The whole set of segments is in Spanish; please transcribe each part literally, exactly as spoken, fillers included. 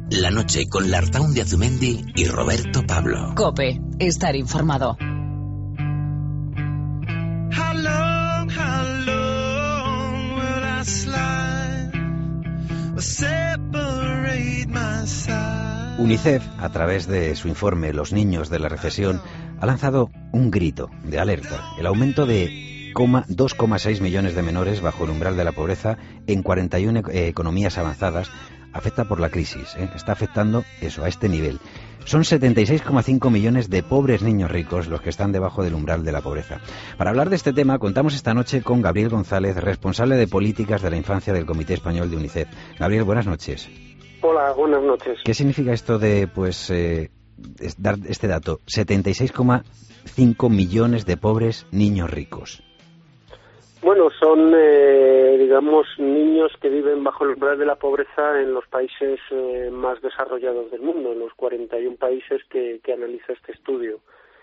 La noche con Lartaun de Azumendi y Roberto Pablo. COPE. Estar informado. How long, how long will I slide or separate my side? UNICEF, a través de su informe Los niños de la recesión, ha lanzado un grito de alerta. El aumento de dos coma seis millones de menores bajo el umbral de la pobreza en cuarenta y una eh, economías avanzadas afecta por la crisis, ¿eh? Está afectando eso, a este nivel. Son setenta y seis coma cinco millones de pobres niños ricos los que están debajo del umbral de la pobreza. Para hablar de este tema, contamos esta noche con Gabriel González, responsable de políticas de la infancia del Comité Español de UNICEF. Gabriel, buenas noches. Hola, buenas noches. ¿Qué significa esto de, pues, eh, es dar este dato? setenta y seis coma cinco millones de pobres niños ricos. Bueno, son, eh, digamos, niños que viven bajo el umbral de la pobreza en los países eh, más desarrollados del mundo, en los cuarenta y uno países que, que analiza este estudio.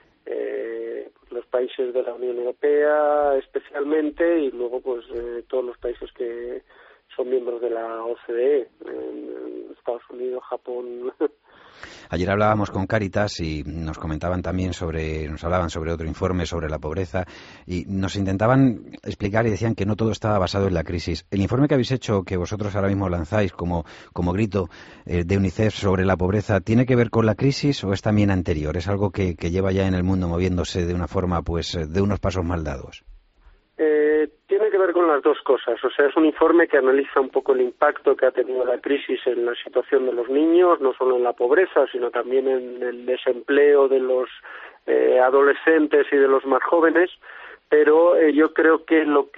Eh, los países de la Unión Europea especialmente y luego pues eh, todos los países que son miembros de la O C D E, en Estados Unidos, Japón. Ayer hablábamos con Cáritas y nos comentaban también sobre, nos hablaban sobre otro informe sobre la pobreza y nos intentaban explicar y decían que no todo estaba basado en la crisis. El informe que habéis hecho, que vosotros ahora mismo lanzáis como, como grito eh, de UNICEF sobre la pobreza, ¿tiene que ver con la crisis o es también anterior? ¿Es algo que, que lleva ya en el mundo moviéndose de una forma, pues, de unos pasos mal dados? Eh, tiene que ver con las dos cosas. O sea, es un informe que analiza un poco el impacto que ha tenido la crisis en la situación de los niños, no solo en la pobreza, sino también en el desempleo de los eh, adolescentes y de los más jóvenes. Pero eh, yo creo que lo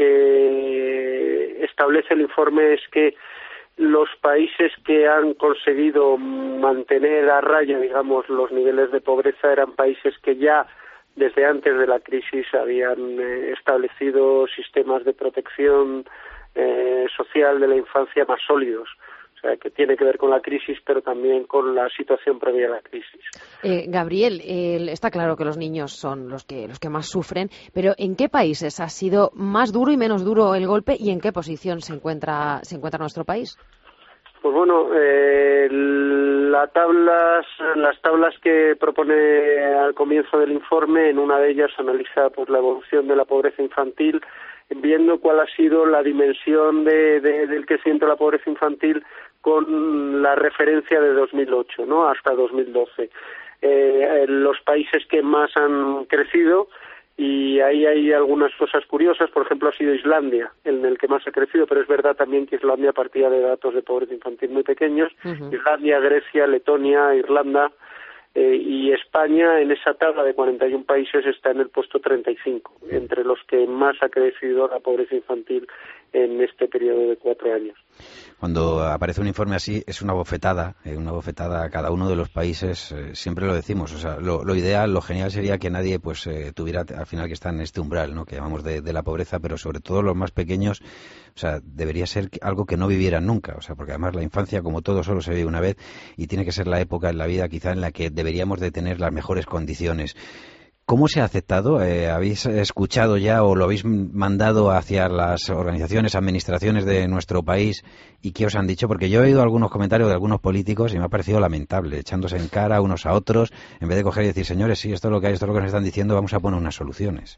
que establece el informe es que los países que han conseguido mantener a raya, digamos, los niveles de pobreza eran países que ya desde antes de la crisis habían eh, establecido sistemas de protección eh, social de la infancia más sólidos. O sea, que tiene que ver con la crisis, pero también con la situación previa a la crisis. Eh, Gabriel, eh, está claro que los niños son los que los que más sufren, pero ¿en qué países ha sido más duro y menos duro el golpe y en qué posición se encuentra se encuentra nuestro país? Pues bueno, eh, la tablas, las tablas que propone al comienzo del informe, en una de ellas analiza pues la evolución de la pobreza infantil, viendo cuál ha sido la dimensión de, de, del crecimiento de la pobreza infantil con la referencia de dos mil ocho, ¿no? Hasta dos mil doce. Eh, los países que más han crecido, y ahí hay algunas cosas curiosas, por ejemplo ha sido Islandia en el que más ha crecido, pero es verdad también que Islandia partía de datos de pobreza infantil muy pequeños. Uh-huh. Islandia, Grecia, Letonia, Irlanda eh, y España en esa tabla de cuarenta y uno países está en el puesto treinta y cinco, entre los que más ha crecido la pobreza infantil en este periodo de cuatro años. Cuando aparece un informe así, es una bofetada, eh, una bofetada a cada uno de los países, eh, siempre lo decimos, o sea, lo, lo ideal, lo genial sería que nadie pues eh, tuviera al final que estar en este umbral, ¿no?, que llamamos de, de la pobreza, pero sobre todo los más pequeños, o sea, debería ser algo que no vivieran nunca, o sea, porque además la infancia, como todo, solo se vive una vez y tiene que ser la época en la vida quizá en la que deberíamos de tener las mejores condiciones. ¿Cómo se ha aceptado? Eh, ¿Habéis escuchado ya o lo habéis mandado hacia las organizaciones, administraciones de nuestro país y qué os han dicho? Porque yo he oído algunos comentarios de algunos políticos y me ha parecido lamentable, echándose en cara unos a otros, en vez de coger y decir, señores, sí, esto es lo que hay, esto es lo que nos están diciendo, vamos a poner unas soluciones.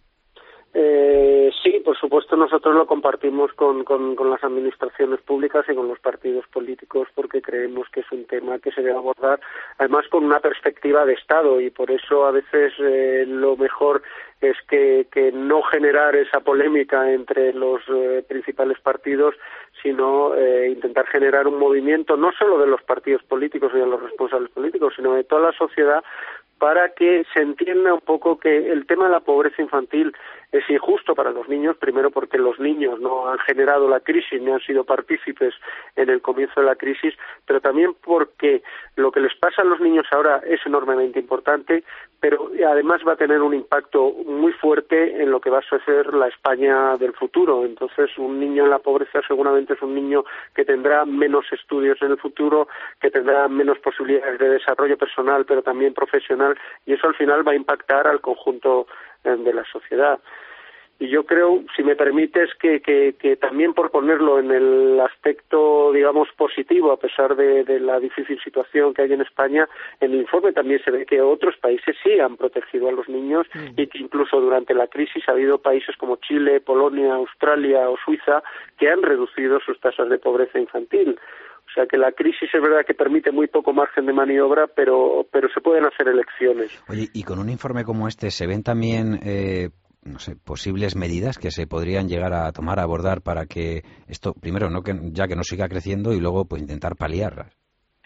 Eh, sí, por supuesto nosotros lo compartimos con, con, con las administraciones públicas y con los partidos políticos porque creemos que es un tema que se debe abordar además con una perspectiva de Estado y por eso a veces eh, lo mejor es que, que no generar esa polémica entre los eh, principales partidos sino eh, intentar generar un movimiento no solo de los partidos políticos y de los responsables políticos sino de toda la sociedad para que se entienda un poco que el tema de la pobreza infantil es injusto para los niños, primero porque los niños no han generado la crisis ni han sido partícipes en el comienzo de la crisis, pero también porque lo que les pasa a los niños ahora es enormemente importante, pero además va a tener un impacto muy fuerte en lo que va a ser la España del futuro. Entonces, un niño en la pobreza seguramente es un niño que tendrá menos estudios en el futuro, que tendrá menos posibilidades de desarrollo personal, pero también profesional, y eso al final va a impactar al conjunto eh, de la sociedad. Y yo creo, si me permites, que, que, que también por ponerlo en el aspecto, digamos, positivo, a pesar de, de la difícil situación que hay en España, en el informe también se ve que otros países sí han protegido a los niños mm. y que incluso durante la crisis ha habido países como Chile, Polonia, Australia o Suiza que han reducido sus tasas de pobreza infantil. O sea que la crisis es verdad que permite muy poco margen de maniobra, pero, pero se pueden hacer elecciones. Oye, y con un informe como este, ¿se ven también... Eh... no sé, posibles medidas que se podrían llegar a tomar, a abordar para que esto, primero, no que ya que no siga creciendo y luego pues intentar paliarlas?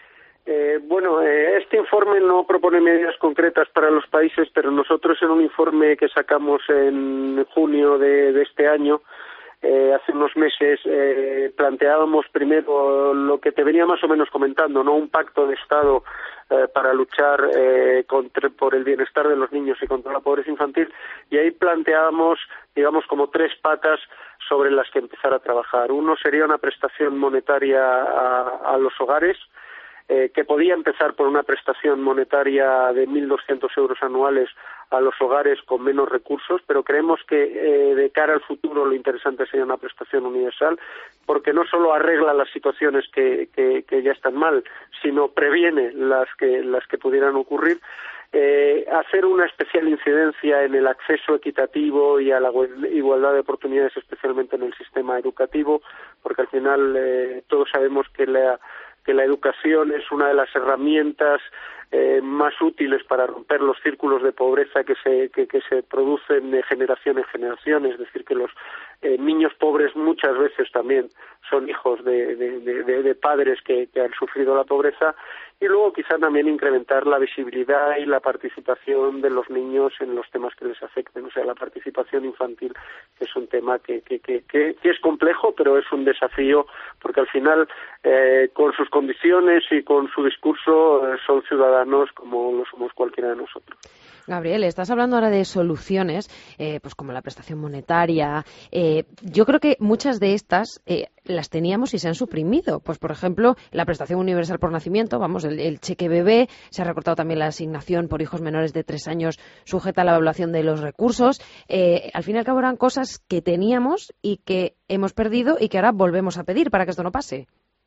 Eh, bueno, eh, este informe no propone medidas concretas para los países, pero nosotros en un informe que sacamos en junio de, de este año, Eh, hace unos meses eh, planteábamos primero lo que te venía más o menos comentando, no un pacto de Estado eh, para luchar eh, contra, por el bienestar de los niños y contra la pobreza infantil, y ahí planteábamos, digamos, como tres patas sobre las que empezar a trabajar. Uno sería una prestación monetaria a, a los hogares, eh, que podía empezar por una prestación monetaria de mil doscientos euros anuales a los hogares con menos recursos, pero creemos que eh, de cara al futuro lo interesante sería una prestación universal, porque no solo arregla las situaciones que, que, que ya están mal, sino previene las que, las que pudieran ocurrir. Eh, hacer una especial incidencia en el acceso equitativo y a la igualdad de oportunidades, especialmente en el sistema educativo, porque al final eh, todos sabemos que la que la educación es una de las herramientas eh, más útiles para romper los círculos de pobreza que se que, que se producen de generación en generación, es decir, que los eh, niños pobres muchas veces también son hijos de, de, de, de padres que, que han sufrido la pobreza, y luego quizá también incrementar la visibilidad y la participación de los niños en los temas que les afecten, o sea, la participación infantil, que es un tema que, que, que, que, que es complejo, pero es un desafío, porque al final, eh, con sus condiciones y con su discurso, eh, son ciudadanos como lo somos cualquiera de nosotros. Gabriel, estás hablando ahora de soluciones, eh, pues como la prestación monetaria. Eh, yo creo que muchas de estas eh, las teníamos y se han suprimido. Pues, por ejemplo, la prestación universal por nacimiento, vamos, el, el cheque bebé, se ha recortado también la asignación por hijos menores de tres años sujeta a la evaluación de los recursos. Eh, al fin y al cabo eran cosas que teníamos y que hemos perdido y que ahora volvemos a pedir para que esto no pase.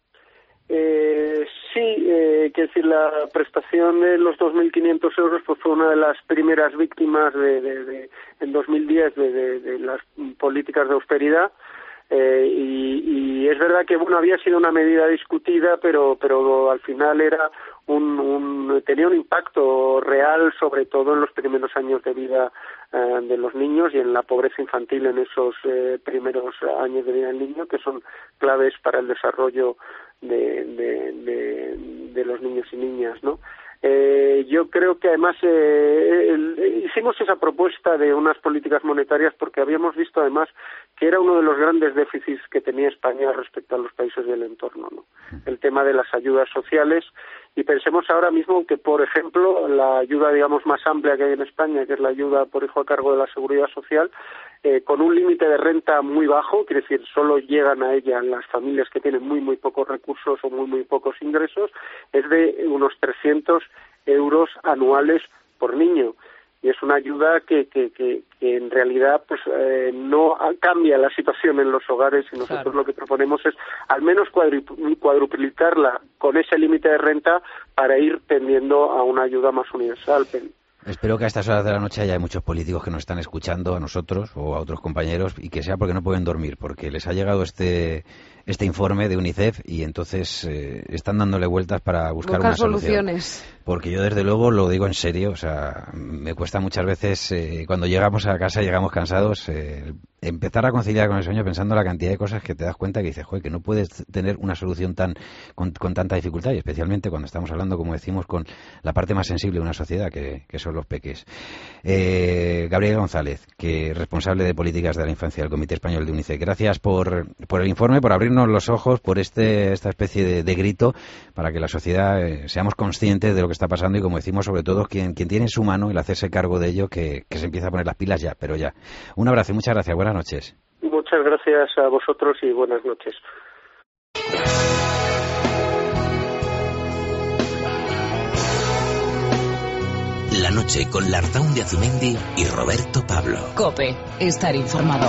Eh, sí, eh, quiero decir, la prestación de los dos mil quinientos euros pues fue una de las primeras víctimas de, de, de en dos mil diez de, de, de las políticas de austeridad. Eh, y, y es verdad que bueno había sido una medida discutida, pero pero al final era un, un tenía un impacto real, sobre todo en los primeros años de vida eh, de los niños y en la pobreza infantil en esos eh, primeros años de vida del niño, que son claves para el desarrollo de, de, de, de los niños y niñas, ¿no? Eh, yo creo que además eh, el, hicimos esa propuesta de unas políticas monetarias porque habíamos visto además que era uno de los grandes déficits que tenía España respecto a los países del entorno, ¿no? El tema de las ayudas sociales, y pensemos ahora mismo que, por ejemplo, la ayuda, digamos, más amplia que hay en España, que es la ayuda por hijo a cargo de la Seguridad Social, eh, con un límite de renta muy bajo, quiere decir, solo llegan a ella las familias que tienen muy, muy pocos recursos o muy, muy pocos ingresos, es de unos trescientos euros anuales por niño. Y es una ayuda que, que, que, que en realidad pues eh, no cambia la situación en los hogares, y nosotros claro. Lo que proponemos es al menos cuadruplicarla con ese límite de renta para ir tendiendo a una ayuda más universal. Espero que a estas horas de la noche haya muchos políticos que nos están escuchando, a nosotros o a otros compañeros, y que sea porque no pueden dormir, porque les ha llegado este este informe de UNICEF y entonces eh, están dándole vueltas para buscar, buscar una soluciones. Solución. Porque yo desde luego lo digo en serio, o sea, me cuesta muchas veces eh, cuando llegamos a casa, llegamos cansados, eh, empezar a conciliar con el sueño pensando la cantidad de cosas que te das cuenta que dices, joder, que no puedes tener una solución tan con, con tanta dificultad, y especialmente cuando estamos hablando, como decimos, con la parte más sensible de una sociedad, que, que son los peques. Eh, Gabriel González, que es responsable de políticas de la infancia del Comité Español de UNICEF, gracias por, por el informe, por abrirnos los ojos, por este esta especie de, de grito para que la sociedad eh, seamos conscientes de lo que está pasando, y como decimos, sobre todo quien, quien tiene en su mano el hacerse cargo de ello, que, que se empieza a poner las pilas ya, pero ya. Un abrazo y muchas gracias, buenas noches. Muchas gracias a vosotros y buenas noches. La noche con Lartaun de Azumendi y Roberto Pablo. COPE, estar informado.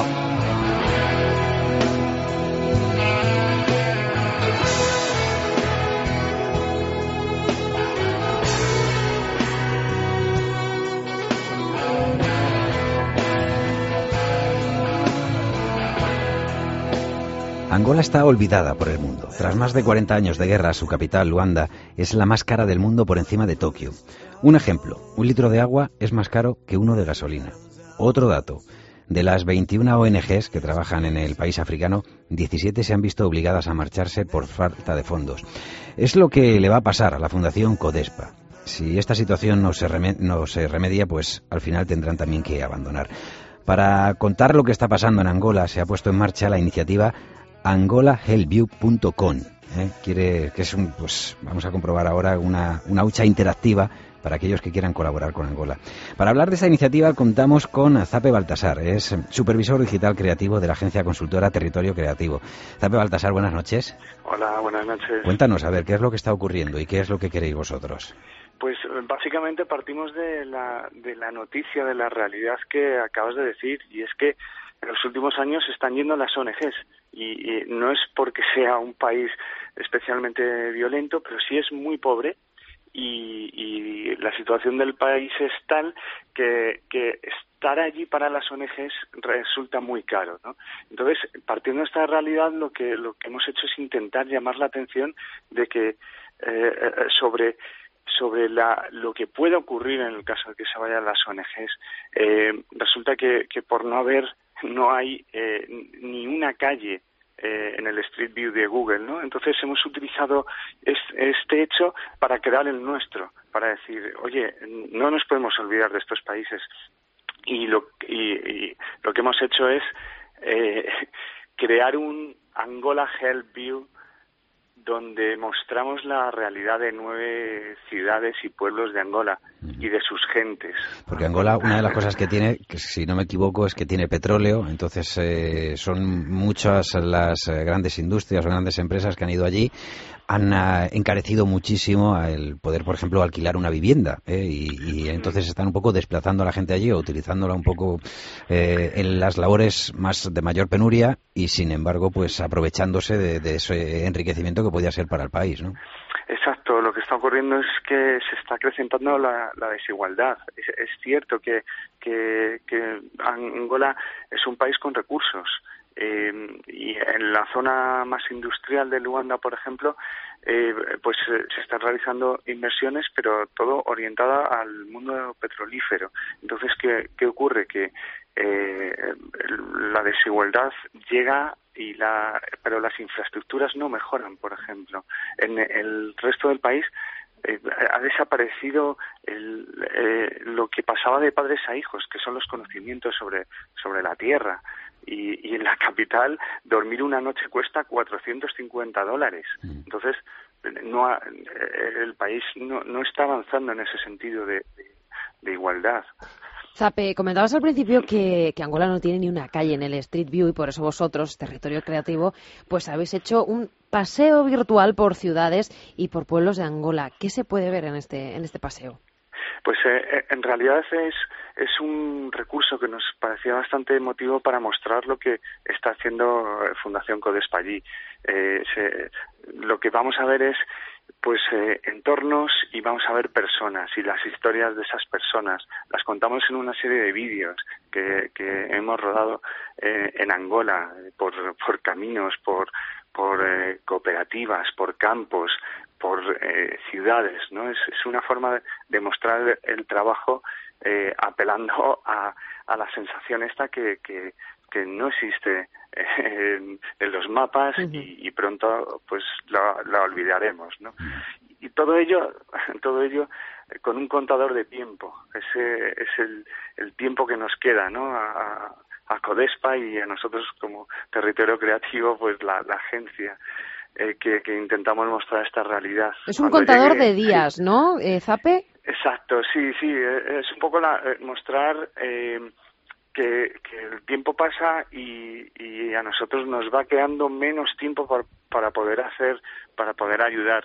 Angola está olvidada por el mundo. Tras más de cuarenta años de guerra, su capital, Luanda, es la más cara del mundo por encima de Tokio. Un ejemplo, un litro de agua es más caro que uno de gasolina. Otro dato, de las veintiuna O N Ges que trabajan en el país africano, diecisiete se han visto obligadas a marcharse por falta de fondos. Es lo que le va a pasar a la Fundación CODESPA. Si esta situación no se, reme- no se remedia, pues al final tendrán también que abandonar. Para contar lo que está pasando en Angola, se ha puesto en marcha la iniciativa angola help you punto com, ¿eh? Quiere que es un, pues vamos a comprobar ahora una, una hucha interactiva para aquellos que quieran colaborar con Angola. Para hablar de esta iniciativa contamos con Zape Baltasar, es supervisor digital creativo de la agencia consultora Territorio Creativo. Zape Baltasar, buenas noches. Hola, buenas noches. Cuéntanos, a ver, ¿qué es lo que está ocurriendo y qué es lo que queréis vosotros? Pues básicamente partimos de la, de la noticia, de la realidad que acabas de decir, y es que en los últimos años están yendo las O N Ges, y, y no es porque sea un país especialmente violento, pero sí es muy pobre, y, y la situación del país es tal que, que estar allí para las O N Ges resulta muy caro, ¿no? Entonces, partiendo de esta realidad, lo que lo que hemos hecho es intentar llamar la atención de que eh, sobre sobre la, lo que puede ocurrir en el caso de que se vayan las O N Ges. Eh, resulta que, que por no haber, no hay eh, ni una calle eh, en el Street View de Google, ¿no? Entonces hemos utilizado es, este hecho para crear el nuestro, para decir, oye, no nos podemos olvidar de estos países. Y lo, y, y lo que hemos hecho es eh, crear un Angola Help View donde mostramos la realidad de nueve ciudades y pueblos de Angola y de sus gentes. Porque Angola, una de las cosas que tiene, que si no me equivoco, es que tiene petróleo, entonces eh, son muchas las grandes industrias o grandes empresas que han ido allí, han uh, encarecido muchísimo el poder, por ejemplo, alquilar una vivienda, ¿eh? y, y entonces están un poco desplazando a la gente allí o utilizándola un poco eh, en las labores más de mayor penuria y, sin embargo, pues aprovechándose de, de ese enriquecimiento que podía ser para el país, ¿no? Exacto, lo que está ocurriendo es que se está acrecentando la, la desigualdad. Es, es cierto que, que, que Angola es un país con recursos. Eh, y en la zona más industrial de Luanda, por ejemplo, eh, pues eh, se están realizando inversiones, pero todo orientada al mundo petrolífero. Entonces, ¿qué, qué ocurre? Que eh, la desigualdad llega y la, pero las infraestructuras no mejoran, por ejemplo. En el resto del país eh, ha desaparecido el, eh, lo que pasaba de padres a hijos, que son los conocimientos sobre, sobre la tierra. Y, y en la capital dormir una noche cuesta cuatrocientos cincuenta dólares. Entonces, no ha, el país no, no está avanzando en ese sentido de, de, de igualdad. Zape, comentabas al principio que, que Angola no tiene ni una calle en el Street View y por eso vosotros, Territorio Creativo, pues habéis hecho un paseo virtual por ciudades y por pueblos de Angola. ¿Qué se puede ver en este, en este paseo? Pues eh, en realidad es, es un recurso que nos parecía bastante emotivo para mostrar lo que está haciendo Fundación CODESPA allí. Eh, se, lo que vamos a ver es pues eh, entornos y vamos a ver personas y las historias de esas personas. Las contamos en una serie de vídeos que, que hemos rodado eh, en Angola, por, por caminos, por, por eh, cooperativas, por campos, por eh, ciudades, ¿no? Es, es una forma de, de mostrar el, el trabajo eh, apelando a, a la sensación esta que, que, que no existe en, en los mapas uh-huh. y, y pronto pues la, la olvidaremos, ¿no? Y todo ello, todo ello con un contador de tiempo. Ese es el, el tiempo que nos queda, ¿no? A, a CODESPA y a nosotros como Territorio Creativo, pues la, la agencia. Eh, que, que intentamos mostrar esta realidad. Es un Cuando contador llegue, de días, sí. ¿no, eh, Zape? Exacto, sí, sí, es un poco la, eh, mostrar eh, que, que el tiempo pasa y, y a nosotros nos va quedando menos tiempo para, para poder hacer, para poder ayudar.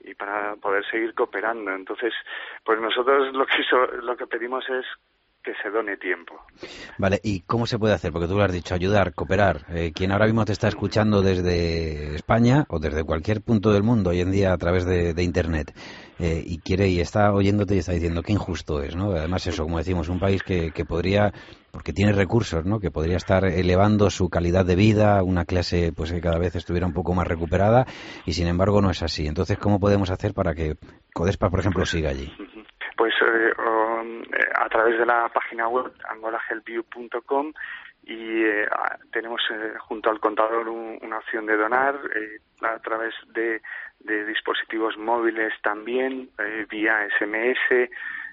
y para poder seguir cooperando. Entonces, pues nosotros lo que so, lo que pedimos es que se done tiempo. Vale, ¿y cómo se puede hacer? Porque tú lo has dicho, ayudar, cooperar. Eh, quien ahora mismo te está escuchando desde España o desde cualquier punto del mundo hoy en día a través de, de Internet eh, y quiere y está oyéndote y está diciendo qué injusto es, ¿no? Además eso, como decimos, un país que, que podría, porque tiene recursos, ¿no? Que podría estar elevando su calidad de vida, una clase pues que cada vez estuviera un poco más recuperada y sin embargo no es así. Entonces, ¿cómo podemos hacer para que Codespa, por ejemplo, siga allí? Pues eh, um, a través de la página web angola help you punto com y eh, tenemos eh, junto al contador un, una opción de donar eh, a través de, de dispositivos móviles también, eh, vía ese eme ese,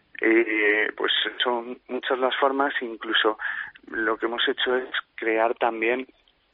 eh, pues son muchas las formas, incluso lo que hemos hecho es crear también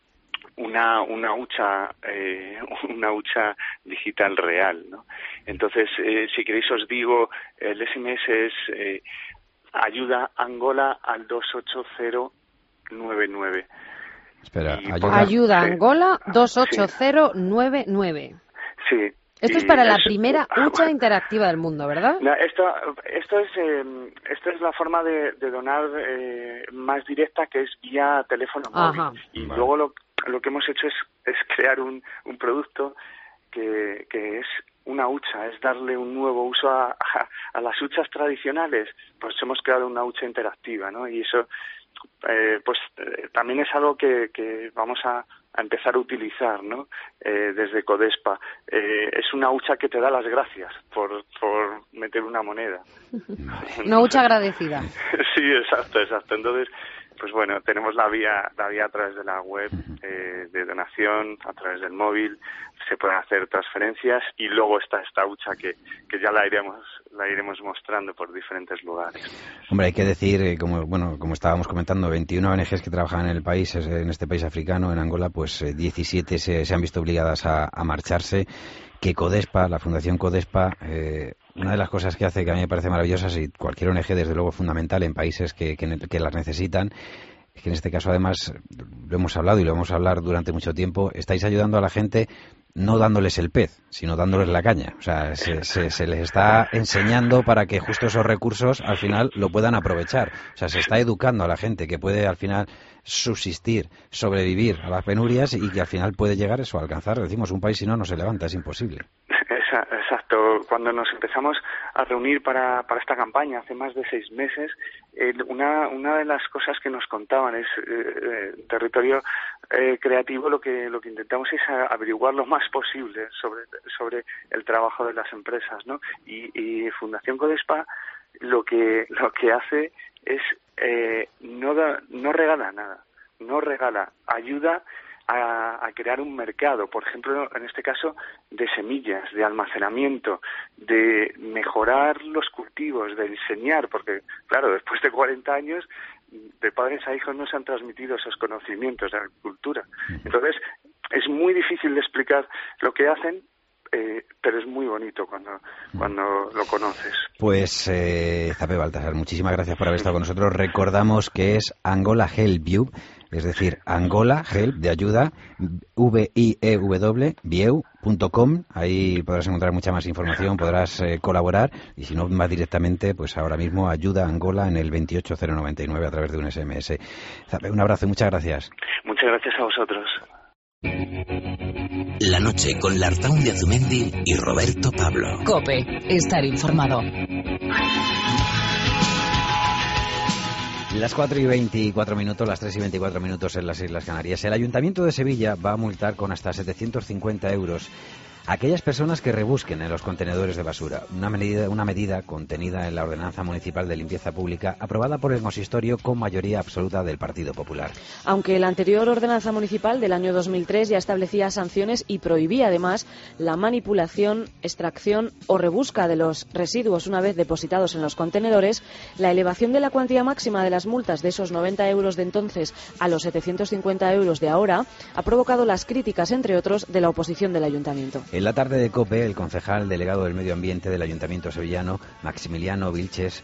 una una hucha eh, una hucha digital real, ¿no? Entonces, eh, si queréis os digo, el ese eme ese es eh, ayuda Angola al dos ocho cero nueve nueve. Espera, y, ayuda, ayuda sí. Angola dos ocho cero nueve nueve. Sí. Esto y es para la es, primera hucha interactiva del mundo, ¿verdad? No, esto, esto es, eh, esto es la forma de, de donar eh, más directa, que es vía teléfono móvil. Ajá. Y Vale. luego lo, lo que hemos hecho es, es crear un, un producto que, que es una hucha, es darle un nuevo uso a, a, a las huchas tradicionales. Pues hemos creado una hucha interactiva, ¿no? Y eso, eh, pues eh, también es algo que, que vamos a, a empezar a utilizar, ¿no? Eh, desde Codespa. Eh, es una hucha que te da las gracias por, por meter una moneda. Una hucha agradecida. Sí, exacto, exacto. Entonces, pues bueno, tenemos la vía, la vía a través de la web eh, de donación, a través del móvil, se pueden hacer transferencias y luego está esta hucha que, que ya la iremos, la iremos mostrando por diferentes lugares. Hombre, hay que decir, eh, como bueno, como estábamos comentando, veintiuna O N Ges que trabajan en el país, en este país africano, en Angola, pues eh, diecisiete se, se han visto obligadas a, a marcharse. Que Codespa, la Fundación Codespa, eh, una de las cosas que hace que a mí me parece maravillosa, y cualquier O N Ge desde luego fundamental en países que, que, que las necesitan, es que en este caso además lo hemos hablado y lo vamos a hablar durante mucho tiempo, estáis ayudando a la gente no dándoles el pez, sino dándoles la caña. O sea, se, se, se les está enseñando para que justo esos recursos al final lo puedan aprovechar. O sea, se está educando a la gente que puede al final subsistir, sobrevivir a las penurias y que al final puede llegar eso, a alcanzar, decimos, un país si no, no se levanta, es imposible. Exacto. Cuando nos empezamos a reunir para, para esta campaña hace más de seis meses, eh, una, una de las cosas que nos contaban es eh, eh, territorio eh, creativo, lo que lo que intentamos es averiguar lo más posible sobre sobre el trabajo de las empresas, ¿no? Y, y Fundación Codespa lo que lo que hace es eh, no da, no regala nada, no regala, ayuda A, a crear un mercado, por ejemplo, en este caso, de semillas, de almacenamiento, de mejorar los cultivos, de enseñar, porque, claro, después de cuarenta años, de padres a hijos no se han transmitido esos conocimientos de agricultura. Entonces, es muy difícil de explicar lo que hacen, eh, pero es muy bonito cuando, cuando lo conoces. Pues, eh, Zape Baltasar, muchísimas gracias por haber estado con nosotros. Recordamos que es Angola Help You, es decir, Angola Help de ayuda, V I E W, vieu punto com. Ahí podrás encontrar mucha más información, podrás eh, colaborar y si no más directamente, pues ahora mismo ayuda a Angola en el veintiocho cero noventa y nueve a través de un ese eme ese. Zape, un abrazo y muchas gracias. Muchas gracias a vosotros. La noche con Lartaun de Azumendi y Roberto Pablo. COPE, estar informado. Las cuatro y veinticuatro minutos, las tres y veinticuatro minutos en las Islas Canarias. El Ayuntamiento de Sevilla va a multar con hasta setecientos cincuenta euros a aquellas personas que rebusquen en los contenedores de basura. Una medida, una medida contenida en la Ordenanza Municipal de Limpieza Pública aprobada por el Consistorio con mayoría absoluta del Partido Popular. Aunque la anterior Ordenanza Municipal del año dos mil tres ya establecía sanciones y prohibía además la manipulación, extracción o rebusca de los residuos una vez depositados en los contenedores, la elevación de la cuantía máxima de las multas de esos noventa euros de entonces a los setecientos cincuenta euros de ahora ha provocado las críticas, entre otros, de la oposición del Ayuntamiento. En la tarde de COPE, el concejal delegado del Medio Ambiente del Ayuntamiento sevillano, Maximiliano Vilches,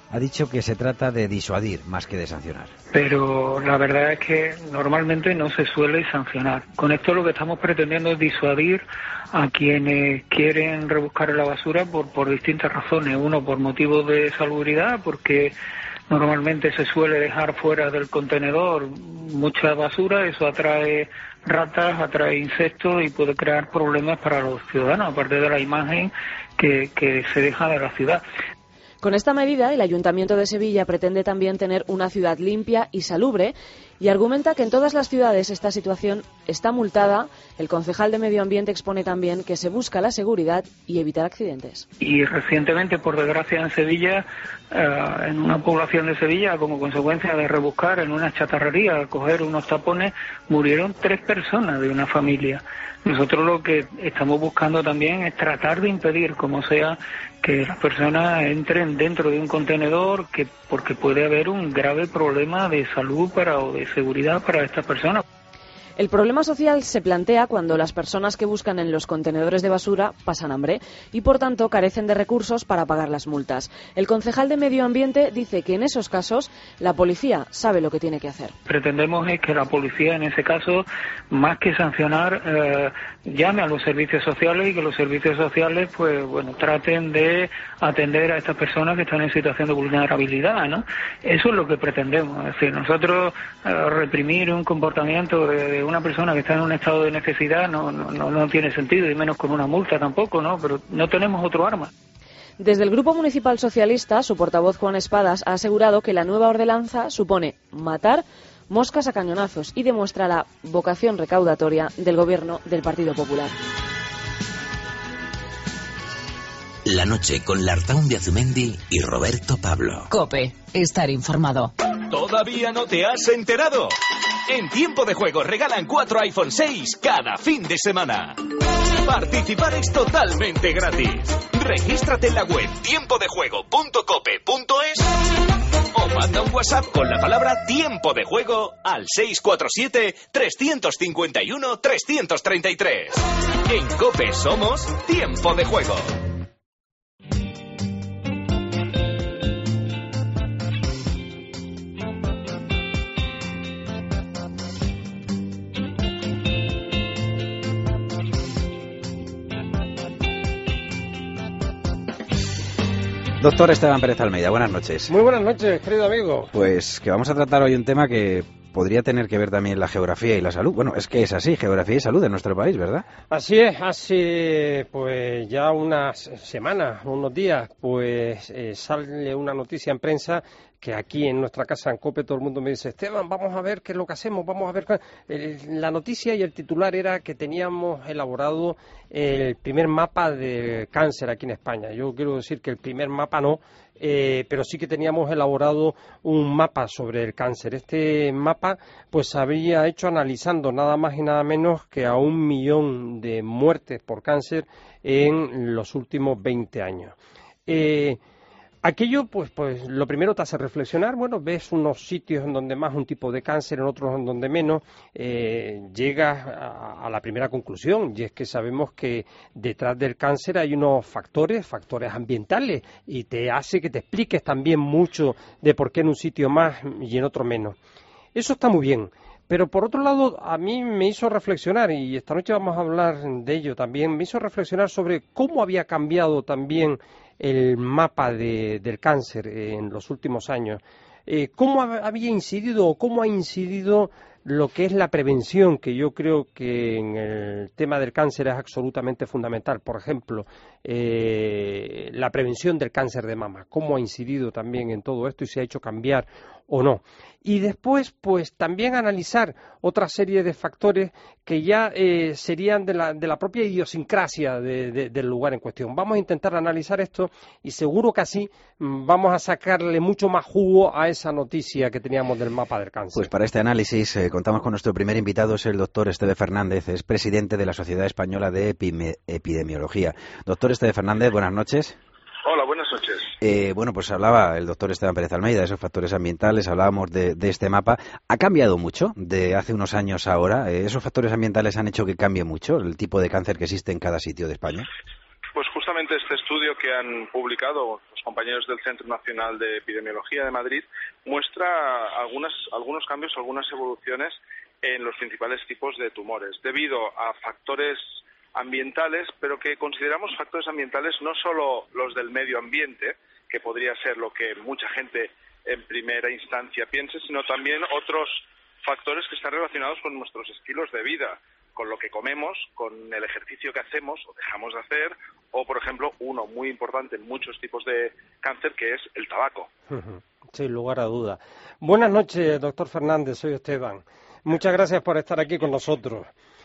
ha dicho que se trata de disuadir más que de sancionar. Pero la verdad es que normalmente no se suele sancionar. Con esto lo que estamos pretendiendo es disuadir a quienes quieren rebuscar en la basura por, por distintas razones. Uno, por motivos de salubridad, porque normalmente se suele dejar fuera del contenedor mucha basura, eso atrae ratas, atrae insectos y puede crear problemas para los ciudadanos, aparte de la imagen que, que se deja de la ciudad. Con esta medida, el Ayuntamiento de Sevilla pretende también tener una ciudad limpia y salubre y argumenta que en todas las ciudades esta situación está multada. El concejal de Medio Ambiente expone también que se busca la seguridad y evitar accidentes. Y recientemente, por desgracia, en Sevilla, eh, en una población de Sevilla, como consecuencia de rebuscar en una chatarrería, coger unos tapones, murieron tres personas de una familia. Nosotros lo que estamos buscando también es tratar de impedir, como sea, que las personas entren dentro de un contenedor, que porque puede haber un grave problema de salud para o de seguridad para estas personas. El problema social se plantea cuando las personas que buscan en los contenedores de basura pasan hambre y, por tanto, carecen de recursos para pagar las multas. El concejal de Medio Ambiente dice que en esos casos la policía sabe lo que tiene que hacer. Pretendemos es que la policía, en ese caso, más que sancionar, eh, llame a los servicios sociales y que los servicios sociales, pues, bueno, traten de atender a estas personas que están en situación de vulnerabilidad, ¿no? Eso es lo que pretendemos. Es decir, nosotros eh, reprimir un comportamiento de, de una persona que está en un estado de necesidad no, no, no tiene sentido, y menos con una multa tampoco, ¿no? Pero no tenemos otro arma. Desde el Grupo Municipal Socialista, su portavoz Juan Espadas ha asegurado que la nueva ordenanza supone matar moscas a cañonazos y demuestra la vocación recaudatoria del Gobierno del Partido Popular. La noche con Lartaun de Azumendi y Roberto Pablo. COPE, estar informado. ¿Todavía no te has enterado? En Tiempo de Juego regalan cuatro iPhone seis cada fin de semana. Participar es totalmente gratis. Regístrate en la web tiempo de juego punto cope punto es o manda un WhatsApp con la palabra Tiempo de Juego al seis cuatro siete, tres cinco uno, tres tres tres. En COPE somos Tiempo de Juego. Doctor Esteban Pérez Almeida, buenas noches. Muy buenas noches, querido amigo. Pues que vamos a tratar hoy un tema que podría tener que ver también la geografía y la salud. Bueno, es que es así, geografía y salud en nuestro país, ¿verdad? Así es, hace pues ya unas semanas, unos días, pues eh, sale una noticia en prensa que aquí en nuestra casa en COPE todo el mundo me dice: Esteban, vamos a ver qué es lo que hacemos, vamos a ver... Eh, la noticia y el titular era que teníamos elaborado el primer mapa de cáncer aquí en España. Yo quiero decir que el primer mapa no, eh, pero sí que teníamos elaborado un mapa sobre el cáncer. Este mapa pues se había hecho analizando nada más y nada menos que a un millón de muertes por cáncer en los últimos veinte años. Eh, Aquello, pues, pues, lo primero te hace reflexionar. Bueno, ves unos sitios en donde más un tipo de cáncer, en otros en donde menos, eh, llegas a, a la primera conclusión, y es que sabemos que detrás del cáncer hay unos factores, factores ambientales, y te hace que te expliques también mucho de por qué en un sitio más y en otro menos. Eso está muy bien. Pero por otro lado, a mí me hizo reflexionar, y esta noche vamos a hablar de ello también, me hizo reflexionar sobre cómo había cambiado también el mapa de, del cáncer en los últimos años. Eh, ¿Cómo había incidido o cómo ha incidido lo que es la prevención, que yo creo que en el tema del cáncer es absolutamente fundamental? Por ejemplo, eh, la prevención del cáncer de mama, ¿cómo ha incidido también en todo esto y se ha hecho cambiar o no? Y después, pues también analizar otra serie de factores que ya eh, serían de la, de la propia idiosincrasia de, de, del lugar en cuestión. Vamos a intentar analizar esto y seguro que así vamos a sacarle mucho más jugo a esa noticia que teníamos del mapa del cáncer. Pues para este análisis eh, contamos con nuestro primer invitado, es el doctor Esteve Fernández, es presidente de la Sociedad Española de Epime- Epidemiología. Doctor Esteve Fernández, buenas noches. Hola, buenas noches. Eh, bueno, pues hablaba el doctor Esteban Pérez Almeida de esos factores ambientales, hablábamos de, de este mapa. ¿Ha cambiado mucho de hace unos años a ahora? Eh, ¿Esos factores ambientales han hecho que cambie mucho el tipo de cáncer que existe en cada sitio de España? Pues justo justamente este estudio que han publicado los compañeros del Centro Nacional de Epidemiología de Madrid muestra algunas, algunos cambios, algunas evoluciones en los principales tipos de tumores, debido a factores ambientales, pero que consideramos factores ambientales no solo los del medio ambiente, que podría ser lo que mucha gente en primera instancia piense, sino también otros factores que están relacionados con nuestros estilos de vida, con lo que comemos, con el ejercicio que hacemos o dejamos de hacer, o, por ejemplo, uno muy importante en muchos tipos de cáncer, que es el tabaco. Sin lugar a duda. Buenas noches, doctor Fernández, soy Esteban. Muchas gracias por estar aquí con nosotros.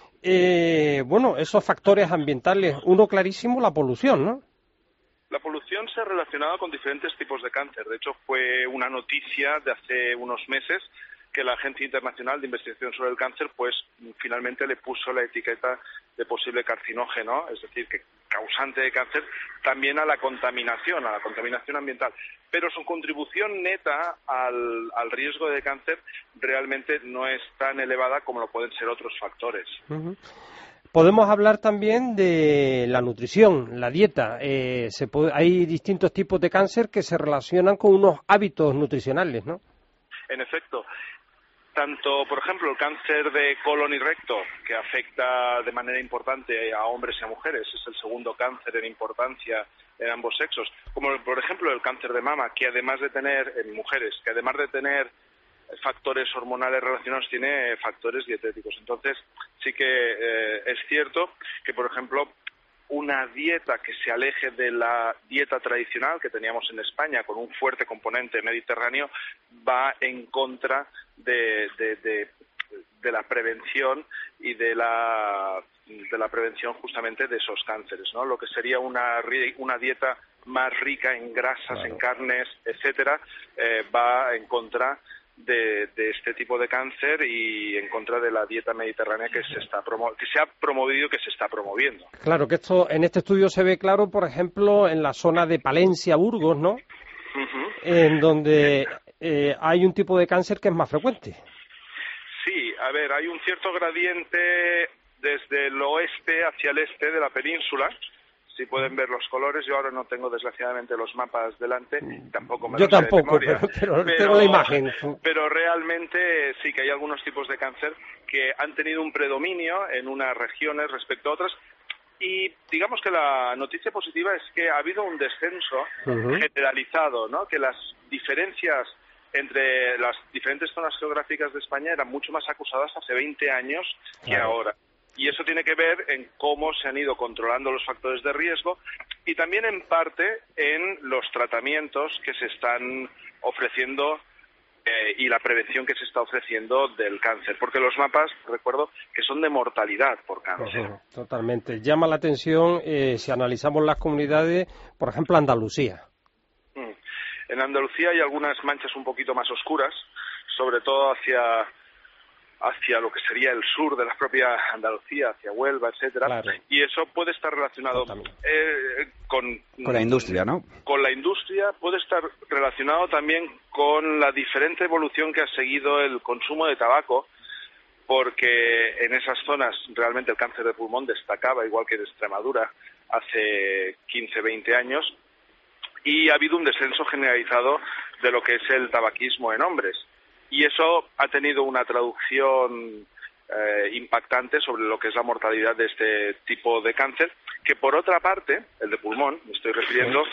Eh, bueno, esos factores ambientales, uno clarísimo, la polución, ¿no? La polución se ha relacionado con diferentes tipos de cáncer. De hecho, fue una noticia de hace unos meses que la Agencia Internacional de Investigación sobre el Cáncer, pues finalmente le puso la etiqueta de posible carcinógeno, es decir, que causante de cáncer, también a la contaminación, a la contaminación ambiental. Pero su contribución neta al, al riesgo de cáncer realmente no es tan elevada como lo pueden ser otros factores. Uh-huh. Podemos hablar también de la nutrición, la dieta. Eh, se puede, hay distintos tipos de cáncer que se relacionan con unos hábitos nutricionales, ¿no? En efecto. Tanto, por ejemplo, el cáncer de colon y recto, que afecta de manera importante a hombres y a mujeres, es el segundo cáncer en importancia en ambos sexos, como por ejemplo el cáncer de mama, que además de tener, en mujeres, que además de tener factores hormonales relacionados, tiene factores dietéticos. Entonces, sí que eh, es cierto que, por ejemplo, una dieta que se aleje de la dieta tradicional que teníamos en España, con un fuerte componente mediterráneo, va en contra de, de, de, de la prevención y de la, de la prevención justamente de esos cánceres, ¿no? Lo que sería una, una dieta más rica en grasas, claro, en carnes, etcétera, eh, va en contra De, de este tipo de cáncer y en contra de la dieta mediterránea que se está promo que se ha promovido, que se está promoviendo. Claro, que esto en este estudio se ve claro, por ejemplo, en la zona de Palencia, Burgos, ¿no? Uh-huh. En donde eh, hay un tipo de cáncer que es más frecuente. Sí, a ver, hay un cierto gradiente desde el oeste hacia el este de la península. Si pueden ver los colores, yo ahora no tengo desgraciadamente los mapas delante, tampoco me yo los sé tampoco, de memoria, pero, pero, pero, pero la imagen. Pero realmente sí que hay algunos tipos de cáncer que han tenido un predominio en unas regiones respecto a otras, y digamos que la noticia positiva es que ha habido un descenso uh-huh. generalizado, ¿no? Que las diferencias entre las diferentes zonas geográficas de España eran mucho más acusadas hace veinte años que claro. ahora. Y eso tiene que ver en cómo se han ido controlando los factores de riesgo y también en parte en los tratamientos que se están ofreciendo eh, y la prevención que se está ofreciendo del cáncer. Porque los mapas, recuerdo, que son de mortalidad por cáncer. Uh-huh, totalmente. Llama la atención eh, si analizamos las comunidades, por ejemplo, Andalucía. Mm. En Andalucía hay algunas manchas un poquito más oscuras, sobre todo hacia... hacia lo que sería el sur de la propia Andalucía, hacia Huelva, etcétera, claro. Y eso puede estar relacionado eh, con... Con la industria, ¿no? Con la industria, puede estar relacionado también con la diferente evolución que ha seguido el consumo de tabaco, porque en esas zonas realmente el cáncer de pulmón destacaba, igual que en Extremadura, hace quince, veinte años, y ha habido un descenso generalizado de lo que es el tabaquismo en hombres. Y eso ha tenido una traducción eh, impactante sobre lo que es la mortalidad de este tipo de cáncer, que por otra parte, el de pulmón, me estoy refiriendo,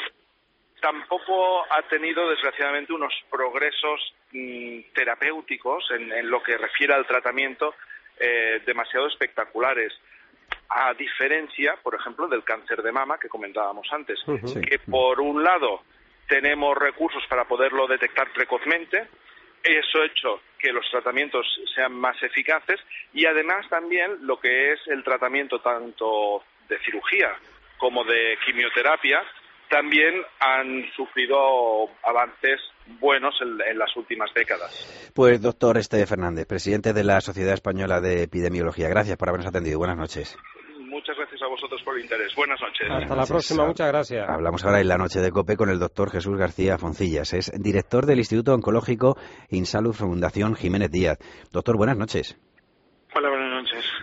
tampoco ha tenido desgraciadamente unos progresos mm, terapéuticos en, en lo que refiere al tratamiento eh, demasiado espectaculares, a diferencia, por ejemplo, del cáncer de mama que comentábamos antes, uh-huh. que por un lado tenemos recursos para poderlo detectar precozmente. Eso ha hecho que los tratamientos sean más eficaces y además también lo que es el tratamiento tanto de cirugía como de quimioterapia también han sufrido avances buenos en, en las últimas décadas. Pues doctor Esteve Fernández, presidente de la Sociedad Española de Epidemiología, gracias por habernos atendido. Buenas noches. Muchas gracias a vosotros por el interés. Buenas noches. Hasta Buenas la noches. próxima, muchas gracias. Hablamos ahora en la noche de COPE con el doctor Jesús García Foncillas. Es director del Instituto Oncológico Insalud Fundación Jiménez Díaz. Doctor, buenas noches. Hola, buenas noches.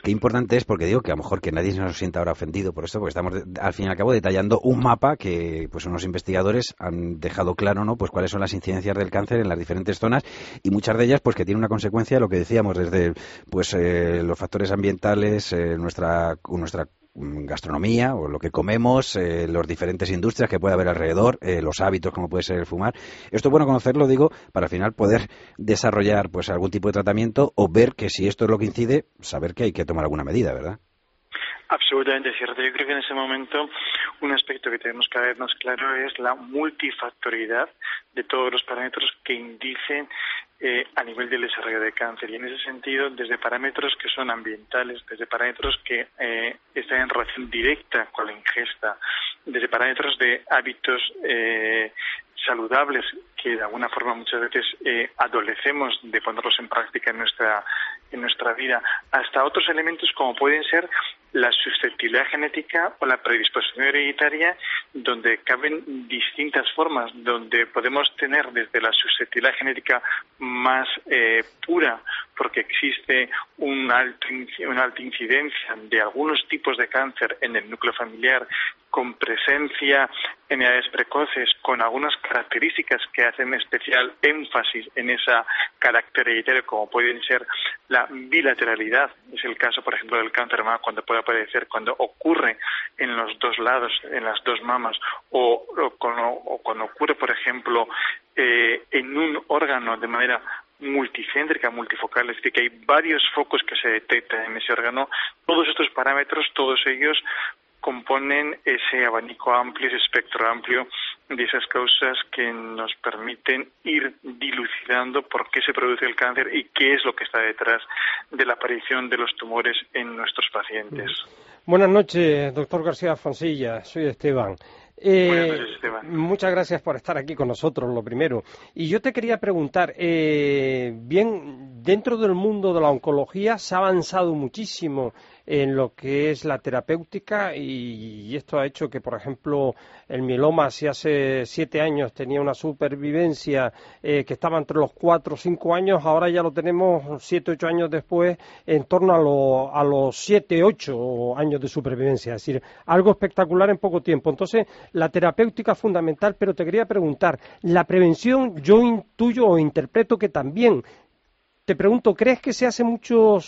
qué importante es, porque digo que a lo mejor que nadie se nos sienta ahora ofendido por esto, porque estamos de, al fin y al cabo detallando un mapa que pues unos investigadores han dejado claro, ¿no? Pues cuáles son las incidencias del cáncer en las diferentes zonas, y muchas de ellas pues que tienen una consecuencia, lo que decíamos, desde pues eh, los factores ambientales, eh, nuestra nuestra gastronomía o lo que comemos, eh, las diferentes industrias que puede haber alrededor, eh, los hábitos como puede ser el fumar. Esto es bueno conocerlo, digo, para al final poder desarrollar pues algún tipo de tratamiento o ver que si esto es lo que incide, saber que hay que tomar alguna medida, ¿verdad? Absolutamente cierto. Yo creo que en ese momento un aspecto que tenemos que vernos claro es la multifactoriedad de todos los parámetros que indicen eh, a nivel del desarrollo de cáncer. Y en ese sentido, desde parámetros que son ambientales, desde parámetros que eh, están en relación directa con la ingesta, desde parámetros de hábitos eh, saludables que de alguna forma muchas veces eh, adolecemos de ponerlos en práctica en nuestra en nuestra vida, hasta otros elementos como pueden ser la susceptibilidad genética o la predisposición hereditaria, donde caben distintas formas, donde podemos tener desde la susceptibilidad genética más eh, pura, porque existe un alto, una alta incidencia de algunos tipos de cáncer en el núcleo familiar, con presencia en edades precoces, con algunas características que hacen especial énfasis en esa carácter hereditario, como pueden ser la bilateralidad. Es el caso, por ejemplo, del cáncer de mama, cuando puede aparecer, cuando ocurre en los dos lados, en las dos mamas, o, o, cuando, o cuando ocurre, por ejemplo, eh, en un órgano de manera multicéntrica, multifocal, es decir, que hay varios focos que se detectan en ese órgano. Todos estos parámetros, todos ellos componen ese abanico amplio, ese espectro amplio de esas causas que nos permiten ir dilucidando por qué se produce el cáncer y qué es lo que está detrás de la aparición de los tumores en nuestros pacientes. Buenas noches, doctor García Foncilla. Soy Esteban. Eh, Buenas noches, Esteban. Muchas gracias por estar aquí con nosotros, lo primero. Y yo te quería preguntar, eh, bien, dentro del mundo de la oncología se ha avanzado muchísimo en lo que es la terapéutica y, y esto ha hecho que, por ejemplo, el mieloma, si hace siete años tenía una supervivencia eh, que estaba entre los cuatro o cinco años, ahora ya lo tenemos siete, ocho años después en torno a, lo, a los siete, ocho años de supervivencia, es decir, algo espectacular en poco tiempo. Entonces, la terapéutica es fundamental, pero te quería preguntar, la prevención yo intuyo o interpreto que también. Te pregunto, ¿crees que se hace mucho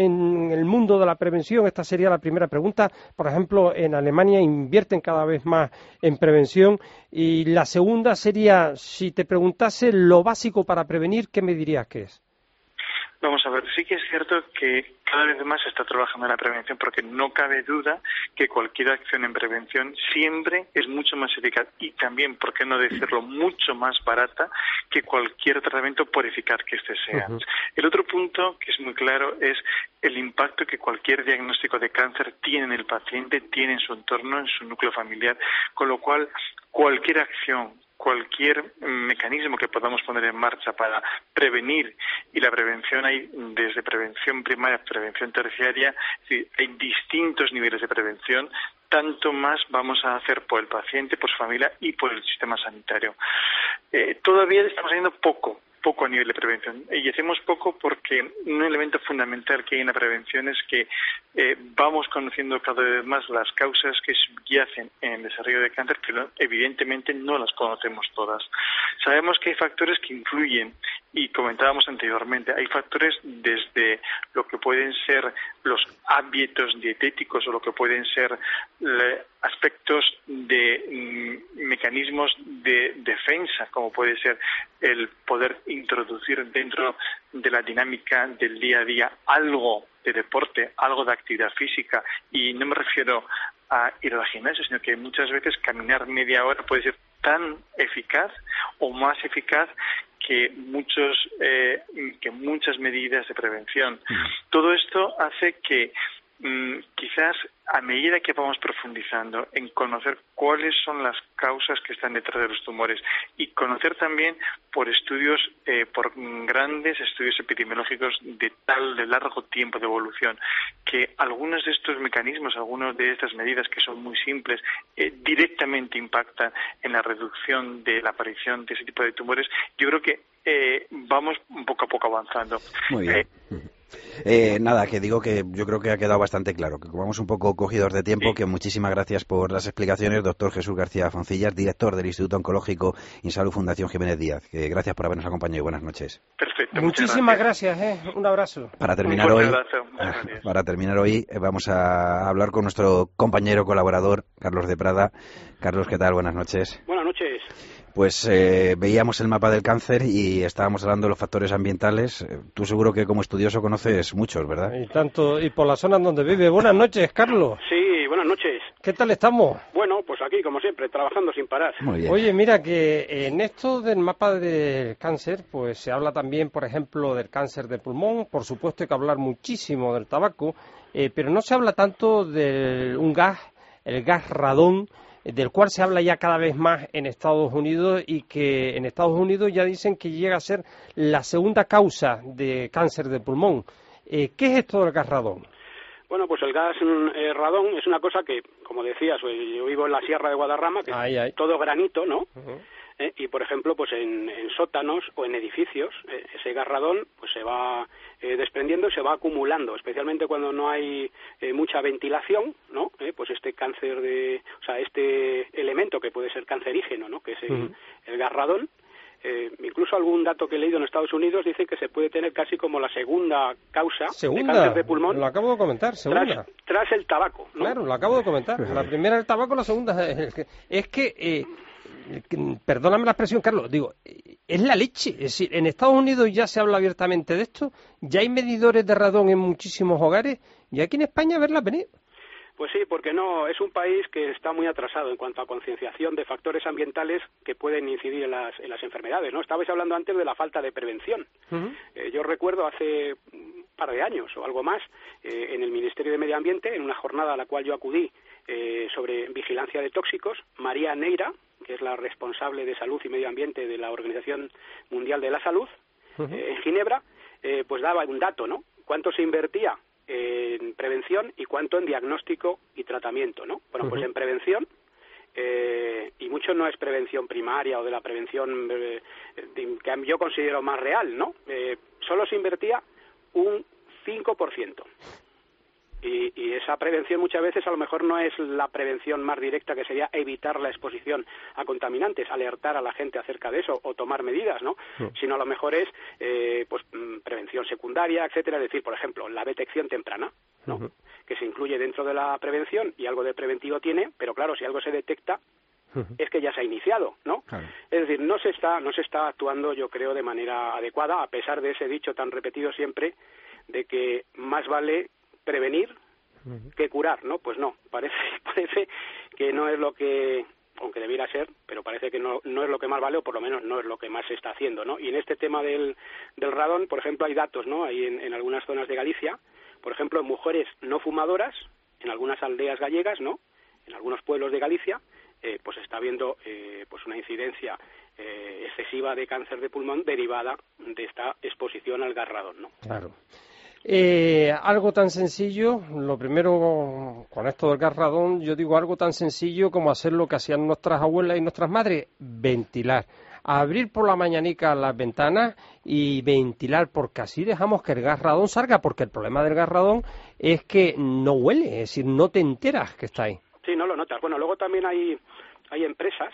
en el mundo de la prevención? Esta sería la primera pregunta. Por ejemplo, en Alemania invierten cada vez más en prevención. Y la segunda sería, si te preguntase lo básico para prevenir, ¿qué me dirías que es? Vamos a ver, sí que es cierto que cada vez más se está trabajando en la prevención, porque no cabe duda que cualquier acción en prevención siempre es mucho más eficaz y también, por qué no decirlo, mucho más barata que cualquier tratamiento, por eficaz que este sea. Uh-huh. El otro punto, que es muy claro, es el impacto que cualquier diagnóstico de cáncer tiene en el paciente, tiene en su entorno, en su núcleo familiar, con lo cual cualquier acción, cualquier mecanismo que podamos poner en marcha para prevenir, y la prevención hay desde prevención primaria, prevención terciaria, hay distintos niveles de prevención, tanto más vamos a hacer por el paciente, por su familia y por el sistema sanitario. Eh, todavía estamos haciendo poco, poco a nivel de prevención, y hacemos poco porque un elemento fundamental que hay en la prevención es que eh, vamos conociendo cada vez más las causas que subyacen en el desarrollo de cáncer, pero evidentemente no las conocemos todas. Sabemos que hay factores que influyen, y comentábamos anteriormente, hay factores desde lo que pueden ser los hábitos dietéticos o lo que pueden ser le, aspectos de mm, mecanismos de defensa, como puede ser el poder introducir dentro de la dinámica del día a día algo de deporte, algo de actividad física, y no me refiero a ir al gimnasio, sino que muchas veces caminar media hora puede ser tan eficaz o más eficaz que muchos eh, que muchas medidas de prevención. Todo esto hace que mm, quizás a medida que vamos profundizando en conocer cuáles son las causas que están detrás de los tumores y conocer también por estudios, eh, por grandes estudios epidemiológicos de tal, de largo tiempo de evolución, que algunos de estos mecanismos, algunas de estas medidas que son muy simples, eh, directamente impactan en la reducción de la aparición de ese tipo de tumores. Yo creo que eh, vamos poco a poco avanzando. Muy bien. Eh, Eh, nada, que digo que yo creo que ha quedado bastante claro, que como vamos un poco cogidos de tiempo, sí. que muchísimas gracias por las explicaciones, doctor Jesús García Foncillas, director del Instituto Oncológico Insalud Fundación Jiménez Díaz. Que gracias por habernos acompañado y buenas noches. Perfecto. Muchísimas gracias, gracias eh. un abrazo. Para terminar hoy, para terminar hoy eh, vamos a hablar con nuestro compañero colaborador, Carlos de Prada. Carlos, ¿qué tal? Buenas noches. Buenas noches. Pues eh, veíamos el mapa del cáncer y estábamos hablando de los factores ambientales. Tú seguro que como estudioso conoces muchos, ¿verdad? Y tanto, y por la zona donde vive. Buenas noches, Carlos. Sí, buenas noches. ¿Qué tal estamos? Bueno, pues aquí, como siempre, trabajando sin parar. Muy bien. Oye, mira que en esto del mapa del cáncer, pues se habla también, por ejemplo, del cáncer de pulmón. Por supuesto hay que hablar muchísimo del tabaco, eh, pero no se habla tanto de un gas, el gas radón, del cual se habla ya cada vez más en Estados Unidos y que en Estados Unidos ya dicen que llega a ser la segunda causa de cáncer de pulmón. Eh, ¿Qué es esto del gas radón? Bueno, pues el gas eh, radón es una cosa que, como decías, yo vivo en la Sierra de Guadarrama, que ay, ay. es todo granito, ¿no? Uh-huh. Eh, y, por ejemplo, pues en, en sótanos o en edificios, eh, ese gas radón pues se va eh, desprendiendo y se va acumulando, especialmente cuando no hay eh, mucha ventilación, ¿no? Eh, pues este cáncer de, o sea, este elemento que puede ser cancerígeno, ¿no? Que es el, uh-huh. el gas radón. Eh, incluso algún dato que he leído en Estados Unidos dice que se puede tener casi como la segunda causa ¿Segunda? de cáncer de pulmón. Lo acabo de comentar, segunda. Tras, tras el tabaco, ¿no? Claro, lo acabo de comentar. La primera el tabaco, la segunda es que... Eh, perdóname la expresión, Carlos, digo, es la leche. Es decir, en Estados Unidos ya se habla abiertamente de esto, ya hay medidores de radón en muchísimos hogares, y aquí en España verla venir. Pues sí, porque no, es un país que está muy atrasado en cuanto a concienciación de factores ambientales que pueden incidir en las, en las enfermedades, ¿no? Estabais hablando antes de la falta de prevención. Uh-huh. Eh, yo recuerdo hace un par de años o algo más, eh, en el Ministerio de Medio Ambiente, en una jornada a la cual yo acudí eh, sobre vigilancia de tóxicos, María Neira, que es la responsable de Salud y Medio Ambiente de la Organización Mundial de la Salud, uh-huh. eh, en Ginebra, eh, pues daba un dato, ¿no? ¿Cuánto se invertía en prevención y cuánto en diagnóstico y tratamiento, ¿no? Bueno, uh-huh. pues en prevención, eh, y mucho no es prevención primaria o de la prevención eh, que yo considero más real, ¿no? Eh, solo se invertía un cinco por ciento. Y, y esa prevención muchas veces a lo mejor no es la prevención más directa, que sería evitar la exposición a contaminantes, alertar a la gente acerca de eso o tomar medidas, ¿no? Sí. Sino a lo mejor es eh, pues prevención secundaria, etcétera, es decir, por ejemplo, la detección temprana, ¿no? Uh-huh. Que se incluye dentro de la prevención y algo de preventivo tiene, pero claro, si algo se detecta uh-huh. es que ya se ha iniciado, ¿no? Claro. Es decir, no se está no se está actuando, yo creo, de manera adecuada, a pesar de ese dicho tan repetido siempre de que más vale prevenir que curar, ¿no? Pues no, parece parece que no es lo que, aunque debiera ser, pero parece que no no es lo que más vale, o por lo menos no es lo que más se está haciendo, ¿no? Y en este tema del, del radón, por ejemplo, hay datos, ¿no? Hay en, en algunas zonas de Galicia, por ejemplo, en mujeres no fumadoras, en algunas aldeas gallegas, ¿no? En algunos pueblos de Galicia, eh, pues está habiendo eh, pues una incidencia eh, excesiva de cáncer de pulmón derivada de esta exposición al gas radón, ¿no? Claro. Eh, algo tan sencillo, lo primero con esto del gas radón, yo digo algo tan sencillo como hacer lo que hacían nuestras abuelas y nuestras madres, ventilar, abrir por la mañanica las ventanas y ventilar, porque así dejamos que el gas radón salga, porque el problema del gas radón es que no huele, es decir, no te enteras que está ahí. Sí, no lo notas. Bueno, luego también hay, hay empresas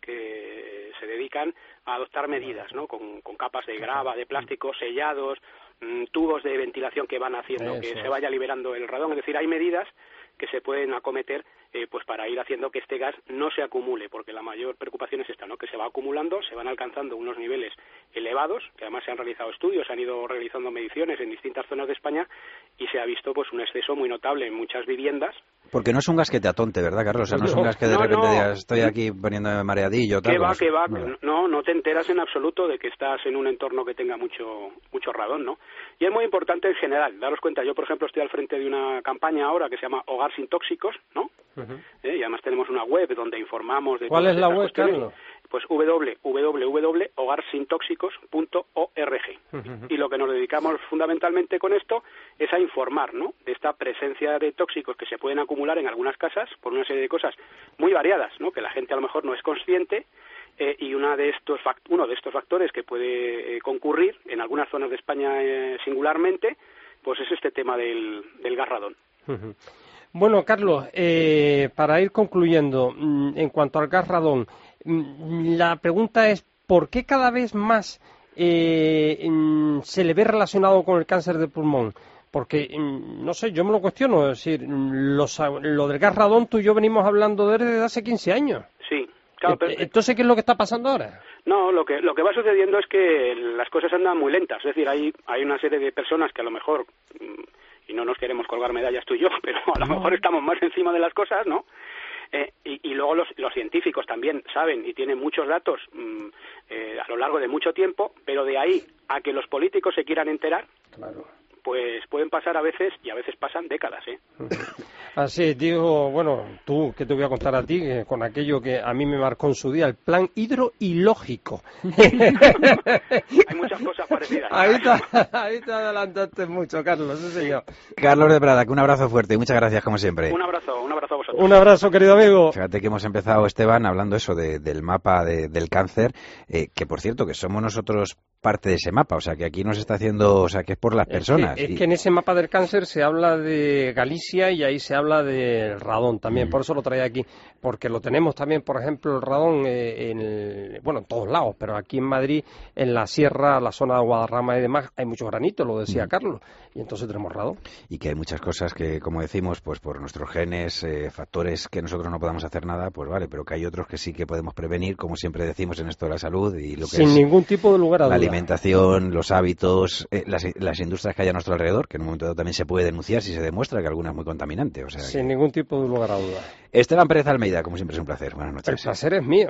que se dedican a adoptar medidas, ¿no? Con, con capas de grava, de plástico, sellados, mmm, tubos de ventilación que van haciendo Eso que es. se vaya liberando el radón. Es decir, hay medidas que se pueden acometer eh, pues para ir haciendo que este gas no se acumule, porque la mayor preocupación es esta, ¿no? Que se va acumulando, se van alcanzando unos niveles elevados, que además se han realizado estudios, se han ido realizando mediciones en distintas zonas de España y se ha visto pues un exceso muy notable en muchas viviendas. Porque no es un gas que te atonte, ¿verdad, Carlos? O sea, no es un gas que de no, repente no. digas, estoy aquí poniéndome mareadillo. Tal, que va, pues, que va, no. no, no te enteras en absoluto de que estás en un entorno que tenga mucho mucho radón, ¿no? Y es muy importante en general, daros cuenta, yo por ejemplo estoy al frente de una campaña ahora que se llama Hogar sin Tóxicos, ¿no? Uh-huh. ¿Eh? Y además tenemos una web donde informamos de... ¿Cuál es la web, Carlos? Pues doble u doble u doble u punto hogar sin tóxicos punto org. Uh-huh. Y lo que nos dedicamos fundamentalmente con esto es a informar, ¿no? De esta presencia de tóxicos que se pueden acumular en algunas casas por una serie de cosas muy variadas, ¿no? Que la gente a lo mejor no es consciente. Eh, y una de estos uno de estos factores que puede eh, concurrir en algunas zonas de España eh, singularmente pues es este tema del, del gas radón. Uh-huh. Bueno, Carlos, eh, para ir concluyendo, en cuanto al gas radón, la pregunta es, ¿por qué cada vez más eh, se le ve relacionado con el cáncer de pulmón? Porque, no sé, yo me lo cuestiono, es decir, los, lo del gas radón tú y yo venimos hablando de él desde hace quince años. Sí. Claro, pero, entonces, ¿qué es lo que está pasando ahora? No, lo que lo que va sucediendo es que las cosas andan muy lentas. Es decir, hay hay una serie de personas que a lo mejor, y no nos queremos colgar medallas tú y yo, pero a lo no. mejor estamos más encima de las cosas, ¿no? Eh, y, y luego los, los científicos también saben y tienen muchos datos mmm, eh, a lo largo de mucho tiempo, pero de ahí a que los políticos se quieran enterar, claro. pues pueden pasar a veces, y a veces pasan décadas, ¿eh? Así, digo, bueno, tú, ¿qué te voy a contar a ti? Eh, con aquello que a mí me marcó en su día, el plan hidroilógico. Hay muchas cosas parecidas. Ahí te, ahí te adelantaste mucho, Carlos, sí señor. Carlos de Prada, que un abrazo fuerte y muchas gracias como siempre. Un abrazo, un abrazo a vosotros. Un abrazo, querido amigo. Fíjate que hemos empezado, Esteban, hablando eso de, del mapa de, del cáncer, eh, que por cierto, que somos nosotros parte de ese mapa, o sea, que aquí nos está haciendo, o sea, que es por las personas. Es que, es y... que en ese mapa del cáncer se habla de Galicia y ahí se habla del radón también, mm. por eso lo traía aquí, porque lo tenemos también, por ejemplo, el radón eh, en, el, bueno, en todos lados, pero aquí en Madrid, en la sierra, la zona de Guadarrama y demás, hay mucho granito, lo decía mm. Carlos, y entonces tenemos radón. Y que hay muchas cosas que, como decimos, pues por nuestros genes, eh, factores que nosotros no podamos hacer nada, pues vale, pero que hay otros que sí que podemos prevenir, como siempre decimos en esto de la salud y lo que Sin es ningún tipo de lugar a la duda. Alimentación, los hábitos, eh, las, las industrias que hay a nuestro alrededor, que en un momento dado también se puede denunciar si se demuestra que alguna es muy contaminante. O sea, Sin que... ningún tipo de lugar a duda. Esteban Pérez Almeida, como siempre es un placer. Buenas noches. El placer es mío.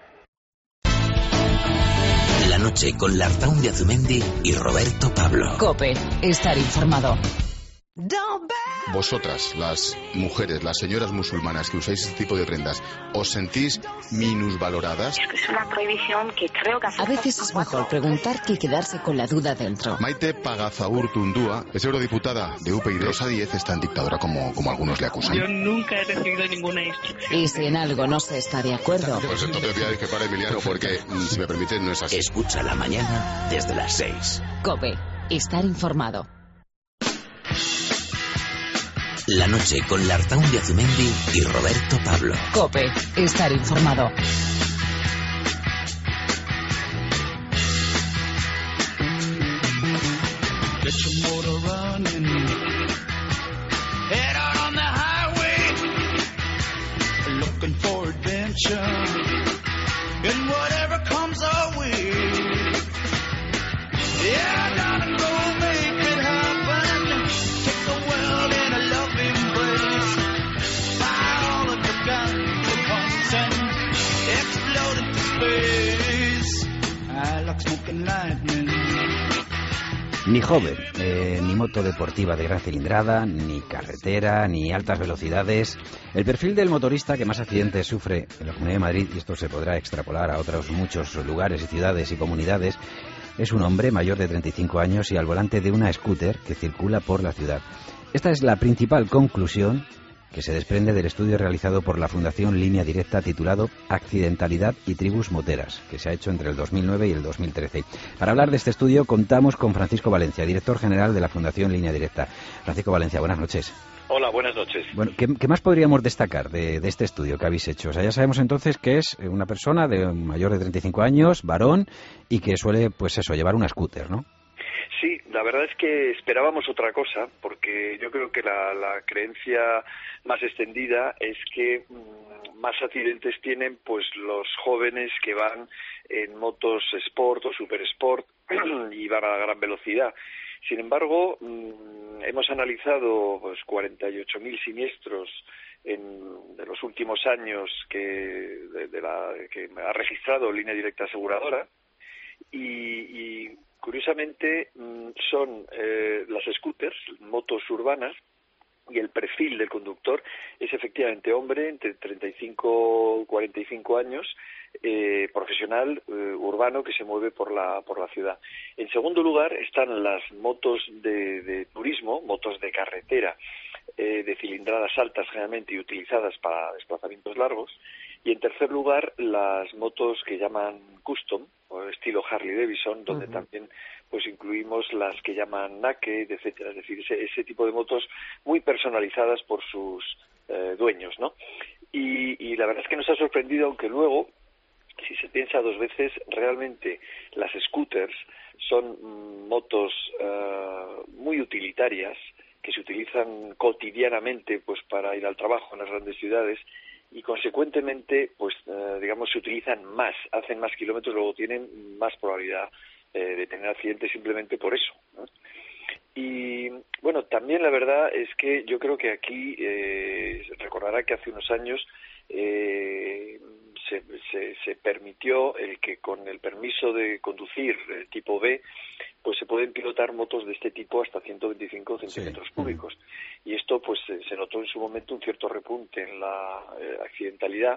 La noche con Lartaun de Azumendi y Roberto Pablo. COPE, estar informado. Vosotras, las mujeres, las señoras musulmanas que usáis este tipo de prendas, ¿os sentís minusvaloradas? Es una prohibición que creo que... A veces es mejor preguntar que quedarse con la duda dentro. Maite Pagazaurtundúa es eurodiputada de U P yD. Rosa Díez es tan dictadora como, como algunos le acusan. Yo nunca he recibido ninguna instrucción. Y si en algo no se está de acuerdo... Pues entonces voy a que para Emiliano, porque, si me permiten, no es así. Escucha la mañana desde las seis. COPE, estar informado. La noche con Lartaun de Azumendi y Roberto Pablo. COPE, estar informado. Get your motor running. Head out on the highway. Looking for adventure. And whatever comes our way. Yeah, I gotta go make it happen. Take the world in a loving embrace. Fire all of the guns at once and explode into space. I like smoking lightning. Ni joven, eh, ni moto deportiva de gran cilindrada, ni carretera, ni altas velocidades. El perfil del motorista que más accidentes sufre en la Comunidad de Madrid, y esto se podrá extrapolar a otros muchos lugares y ciudades y comunidades, es un hombre mayor de treinta y cinco años y al volante de una scooter que circula por la ciudad. Esta es la principal conclusión que se desprende del estudio realizado por la Fundación Línea Directa titulado Accidentalidad y Tribus Moteras, que se ha hecho entre el dos mil nueve y el dos mil trece. Para hablar de este estudio contamos con Francisco Valencia, director general de la Fundación Línea Directa. Francisco Valencia, buenas noches. Hola, buenas noches. Bueno, ¿qué, qué más podríamos destacar de, de este estudio que habéis hecho? O sea, ya sabemos entonces que es una persona de mayor de treinta y cinco años, varón, y que suele, pues eso, llevar una scooter, ¿no? Sí, la verdad es que esperábamos otra cosa, porque yo creo que la, la creencia más extendida es que mmm, más accidentes tienen pues los jóvenes que van en motos sport o super sport y van a gran velocidad. Sin embargo, mmm, hemos analizado pues cuarenta y ocho mil siniestros en de los últimos años que de, de la que ha registrado Línea Directa Aseguradora y, y curiosamente son eh, las scooters, motos urbanas, y el perfil del conductor es efectivamente hombre entre treinta y cinco y cuarenta y cinco años, eh, profesional eh, urbano que se mueve por la por la ciudad. En segundo lugar están las motos de, de turismo, motos de carretera, eh, de cilindradas altas generalmente y utilizadas para desplazamientos largos. Y en tercer lugar, las motos que llaman custom, estilo Harley Davidson, donde Uh-huh. también pues incluimos las que llaman naked, etcétera, es decir, ese, ese tipo de motos muy personalizadas por sus eh, dueños, ¿no? Y, y la verdad es que nos ha sorprendido, aunque luego, si se piensa dos veces, realmente las scooters son mm, motos uh, muy utilitarias, que se utilizan cotidianamente pues para ir al trabajo en las grandes ciudades, y consecuentemente pues eh, digamos se utilizan más, hacen más kilómetros, luego tienen más probabilidad eh, de tener accidentes simplemente por eso, ¿no? Y bueno, también la verdad es que yo creo que aquí eh, se recordará que hace unos años eh, se, se, se permitió el que con el permiso de conducir eh, tipo B pues se pueden pilotar motos de este tipo hasta ciento veinticinco centímetros Sí. cúbicos. Y esto pues eh, se notó en su momento un cierto repunte en la eh, accidentalidad,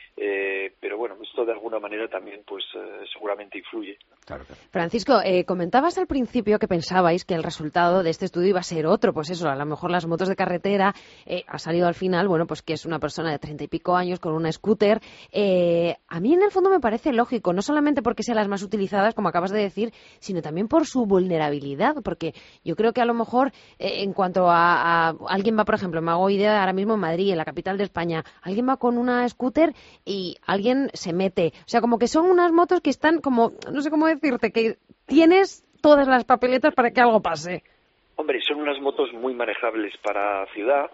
eh, pero bueno, esto de alguna manera también pues eh, seguramente influye. Claro, claro. Francisco, eh, comentabas al principio que pensabais que el resultado de este estudio iba a ser otro, pues eso, a lo mejor las motos de carretera, eh, ha salido al final, bueno, pues que es una persona de treinta y pico años con una scooter. Eh, a mí en el fondo me parece lógico, no solamente porque sean las más utilizadas, como acabas de decir, sino también por su vulnerabilidad, porque yo creo que a lo mejor eh, en cuanto a, a alguien va, por ejemplo, me hago idea ahora mismo en Madrid, en la capital de España, alguien va con una scooter y alguien se mete, o sea, como que son unas motos que están como, no sé cómo decirte, que tienes todas las papeletas para que algo pase. Hombre, son unas motos muy manejables para ciudad.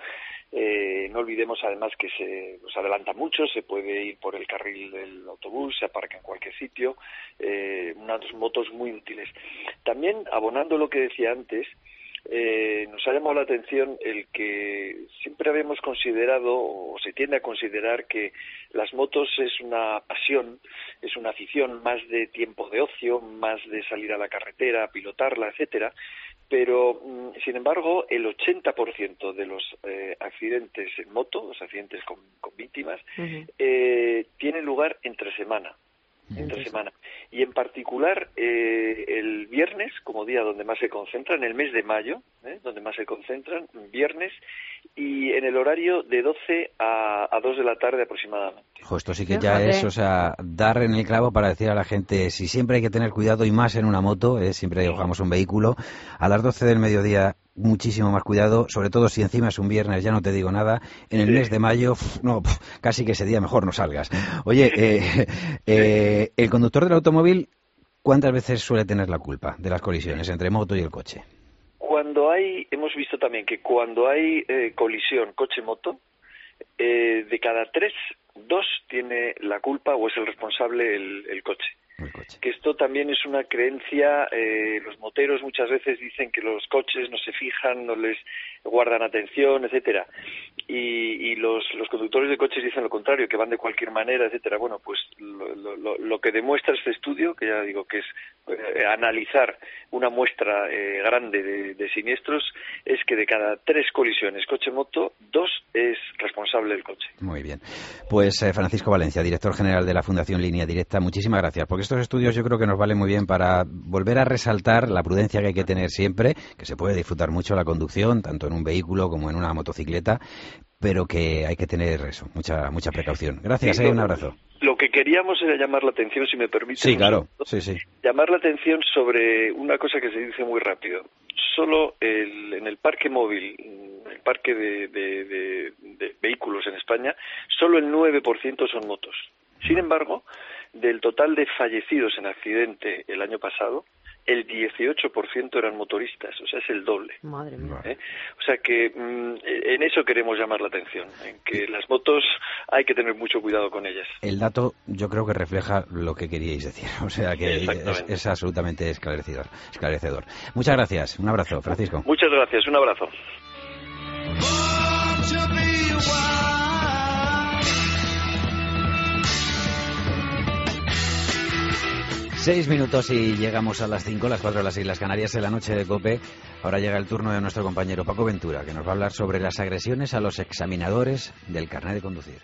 Eh, no olvidemos además que se pues, adelanta mucho, se puede ir por el carril del autobús, se aparca en cualquier sitio, eh, unas motos muy útiles. También, abonando lo que decía antes, eh, nos ha llamado la atención el que siempre habíamos considerado, o se tiende a considerar, que las motos es una pasión, es una afición más de tiempo de ocio, más de salir a la carretera, pilotarla, etcétera. Pero, sin embargo, el ochenta por ciento de los eh, accidentes en moto, los accidentes con, con víctimas, uh-huh. eh, tienen lugar entre semana. entre semana. Y en particular eh, el viernes, como día donde más se concentran, en el mes de mayo, ¿eh? donde más se concentran, viernes, y en el horario de doce a dos de la tarde aproximadamente. Jo, esto sí que ya es, o sea, dar en el clavo para decir a la gente, si siempre hay que tener cuidado, y más en una moto, ¿eh? siempre cojamos un vehículo, a las doce del mediodía muchísimo más cuidado, sobre todo si encima es un viernes, ya no te digo nada, en el sí. mes de mayo, pf, no, pf, casi que ese día mejor no salgas. Oye, eh, eh, el conductor del automóvil, ¿cuántas veces suele tener la culpa de las colisiones entre moto y el coche? Cuando hay, hemos visto también que cuando hay eh, colisión coche-moto, eh, de cada tres, dos tiene la culpa o es el responsable el, el coche. El coche. Que esto también es una creencia, eh, los moteros muchas veces dicen que los coches no se fijan, no les guardan atención, etcétera, y, y los, los conductores de coches dicen lo contrario, que van de cualquier manera, etcétera. Bueno, pues lo, lo, lo que demuestra este estudio, que ya digo que es eh, analizar una muestra eh, grande de, de siniestros, es que de cada tres colisiones coche-moto, dos es responsable el coche. Muy bien. Pues eh, Francisco Valencia, director general de la Fundación Línea Directa, muchísimas gracias, porque estos estudios yo creo que nos valen muy bien para volver a resaltar la prudencia que hay que tener siempre, que se puede disfrutar mucho la conducción, tanto en un vehículo como en una motocicleta, pero que hay que tener eso, mucha mucha precaución. Gracias, sí, eh, un abrazo. Lo que queríamos era llamar la atención, si me permite. Sí, claro, sí, sí. Llamar la atención sobre una cosa que se dice muy rápido. Solo el, en el parque móvil, el parque de, de, de, de vehículos en España, solo el nueve por ciento son motos. Sin embargo, del total de fallecidos en accidente el año pasado, el dieciocho por ciento eran motoristas, o sea, es el doble. Madre mía. ¿Eh? O sea que mmm, en eso queremos llamar la atención, en que las motos hay que tener mucho cuidado con ellas. El dato yo creo que refleja lo que queríais decir, o sea que es, es absolutamente esclarecedor, esclarecedor. Muchas gracias, un abrazo, Francisco. Muchas gracias, un abrazo. Seis minutos y llegamos a las cinco, las cuatro de las Islas Canarias, en la noche de COPE. Ahora llega el turno de nuestro compañero Paco Ventura, que nos va a hablar sobre las agresiones a los examinadores del carnet de conducir.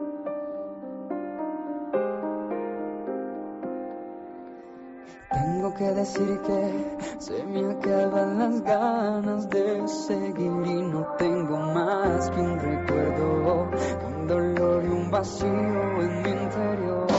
Tengo que decir que se me acaban las ganas de seguir y no tengo más que un recuerdo, un dolor y un vacío en mi interior.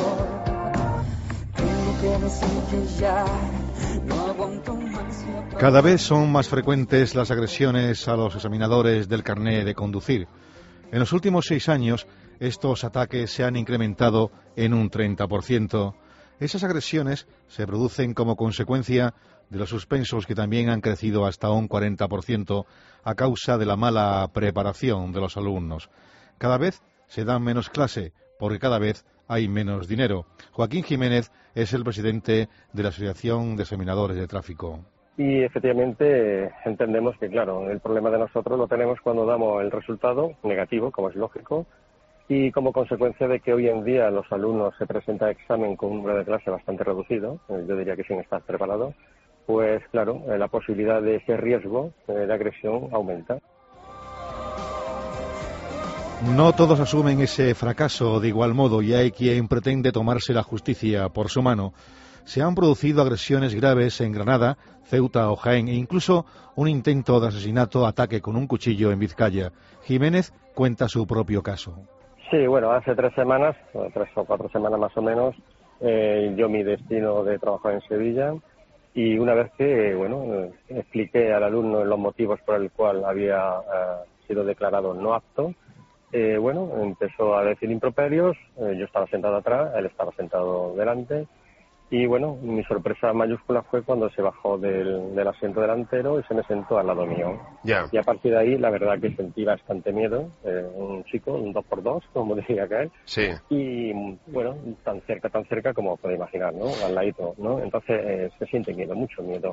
Tengo que decir que ya no aguanto más. Cada vez son más frecuentes las agresiones a los examinadores del carné de conducir. En los últimos seis años, estos ataques se han incrementado en un treinta por ciento. Esas agresiones se producen como consecuencia de los suspensos que también han crecido hasta un cuarenta por ciento a causa de la mala preparación de los alumnos. Cada vez se dan menos clase porque cada vez hay menos dinero. Joaquín Jiménez es el presidente de la Asociación de Examinadores de Tráfico. Y efectivamente entendemos que, claro, el problema de nosotros lo tenemos cuando damos el resultado negativo, como es lógico, y como consecuencia de que hoy en día los alumnos se presentan a examen con un número de clase bastante reducido, yo diría que sin estar preparado, pues claro, la posibilidad de ese riesgo de agresión aumenta. No todos asumen ese fracaso de igual modo y hay quien pretende tomarse la justicia por su mano. Se han producido agresiones graves en Granada, Ceuta o Jaén e incluso un intento de asesinato, ataque con un cuchillo en Vizcaya. Jiménez cuenta su propio caso. Sí, bueno, hace tres semanas, tres o cuatro semanas más o menos, eh, yo mi destino de trabajar en Sevilla y una vez que, bueno, eh, expliqué al alumno los motivos por el cual había eh, sido declarado no apto, eh, bueno, empezó a decir improperios, eh, yo estaba sentado atrás, él estaba sentado delante. Y bueno, mi sorpresa mayúscula fue cuando se bajó del, del asiento delantero y se me sentó al lado mío. Yeah. Y a partir de ahí, la verdad que sentí bastante miedo, eh, un chico, un dos por dos, como decía acá. Sí. Y bueno, tan cerca, tan cerca como puede imaginar, ¿no? Al ladito, ¿no? Entonces eh, se siente miedo, mucho miedo.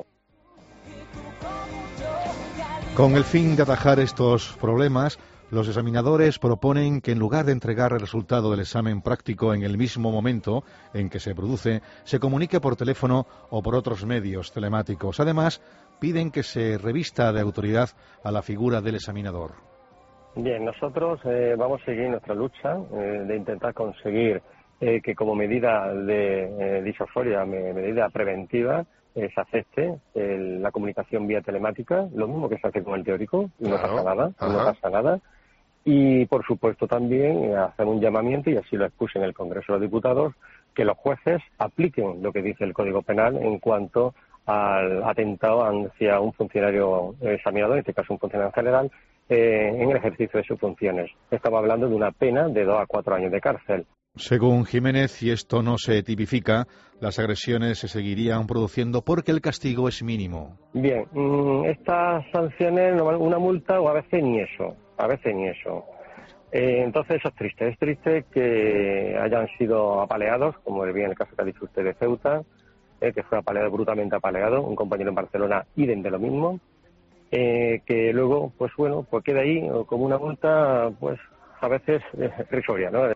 Con el fin de atajar estos problemas, los examinadores proponen que en lugar de entregar el resultado del examen práctico en el mismo momento en que se produce, se comunique por teléfono o por otros medios telemáticos. Además, piden que se revista de autoridad a la figura del examinador. Bien, nosotros eh, vamos a seguir nuestra lucha eh, de intentar conseguir eh, que como medida de eh, disuasoria, medida preventiva, eh, se acepte eh, la comunicación vía telemática, lo mismo que se hace con el teórico, y no Claro. pasa nada, Ajá. no pasa nada. Y, por supuesto, también eh, hacer un llamamiento, y así lo expuse en el Congreso de los Diputados, que los jueces apliquen lo que dice el Código Penal en cuanto al atentado hacia un funcionario examinador, en este caso un funcionario general, eh, en el ejercicio de sus funciones. Estamos hablando de una pena de dos a cuatro años de cárcel. Según Jiménez, si esto no se tipifica, las agresiones se seguirían produciendo porque el castigo es mínimo. Bien, mmm, estas sanciones, una multa o a veces ni eso, a veces ni eso. Eh, entonces eso es triste, es triste que hayan sido apaleados, como bien el caso que ha dicho usted de Ceuta, eh, que fue apaleado, brutalmente apaleado, un compañero en Barcelona, idem de lo mismo, eh, que luego, pues bueno, pues queda ahí como una multa, pues a veces eh, risoria, ¿no?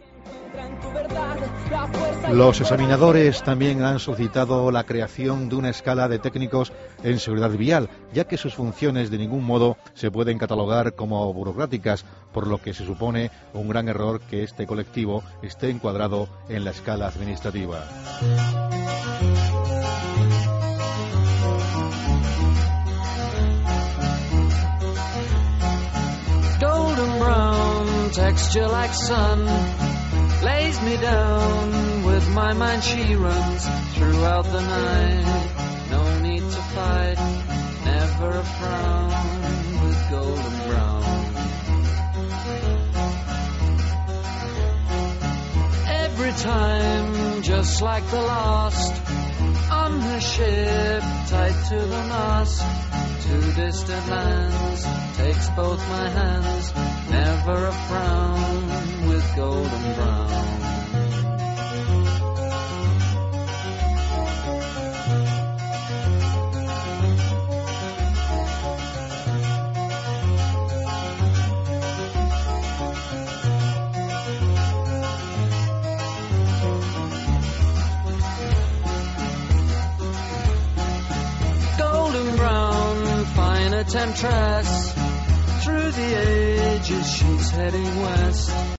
Los examinadores también han solicitado la creación de una escala de técnicos en seguridad vial, ya que sus funciones de ningún modo se pueden catalogar como burocráticas, por lo que se supone un gran error que este colectivo esté encuadrado en la escala administrativa. Golden brown, texture like sun, lays me down, with my mind she runs throughout the night. No need to fight, never a frown, with golden brown. Every time, just like the last, on her ship, tied to the mast, to distant lands, takes both my hands, never a frown, with golden brown. Golden brown, fine a temptress, through the ages she's heading west.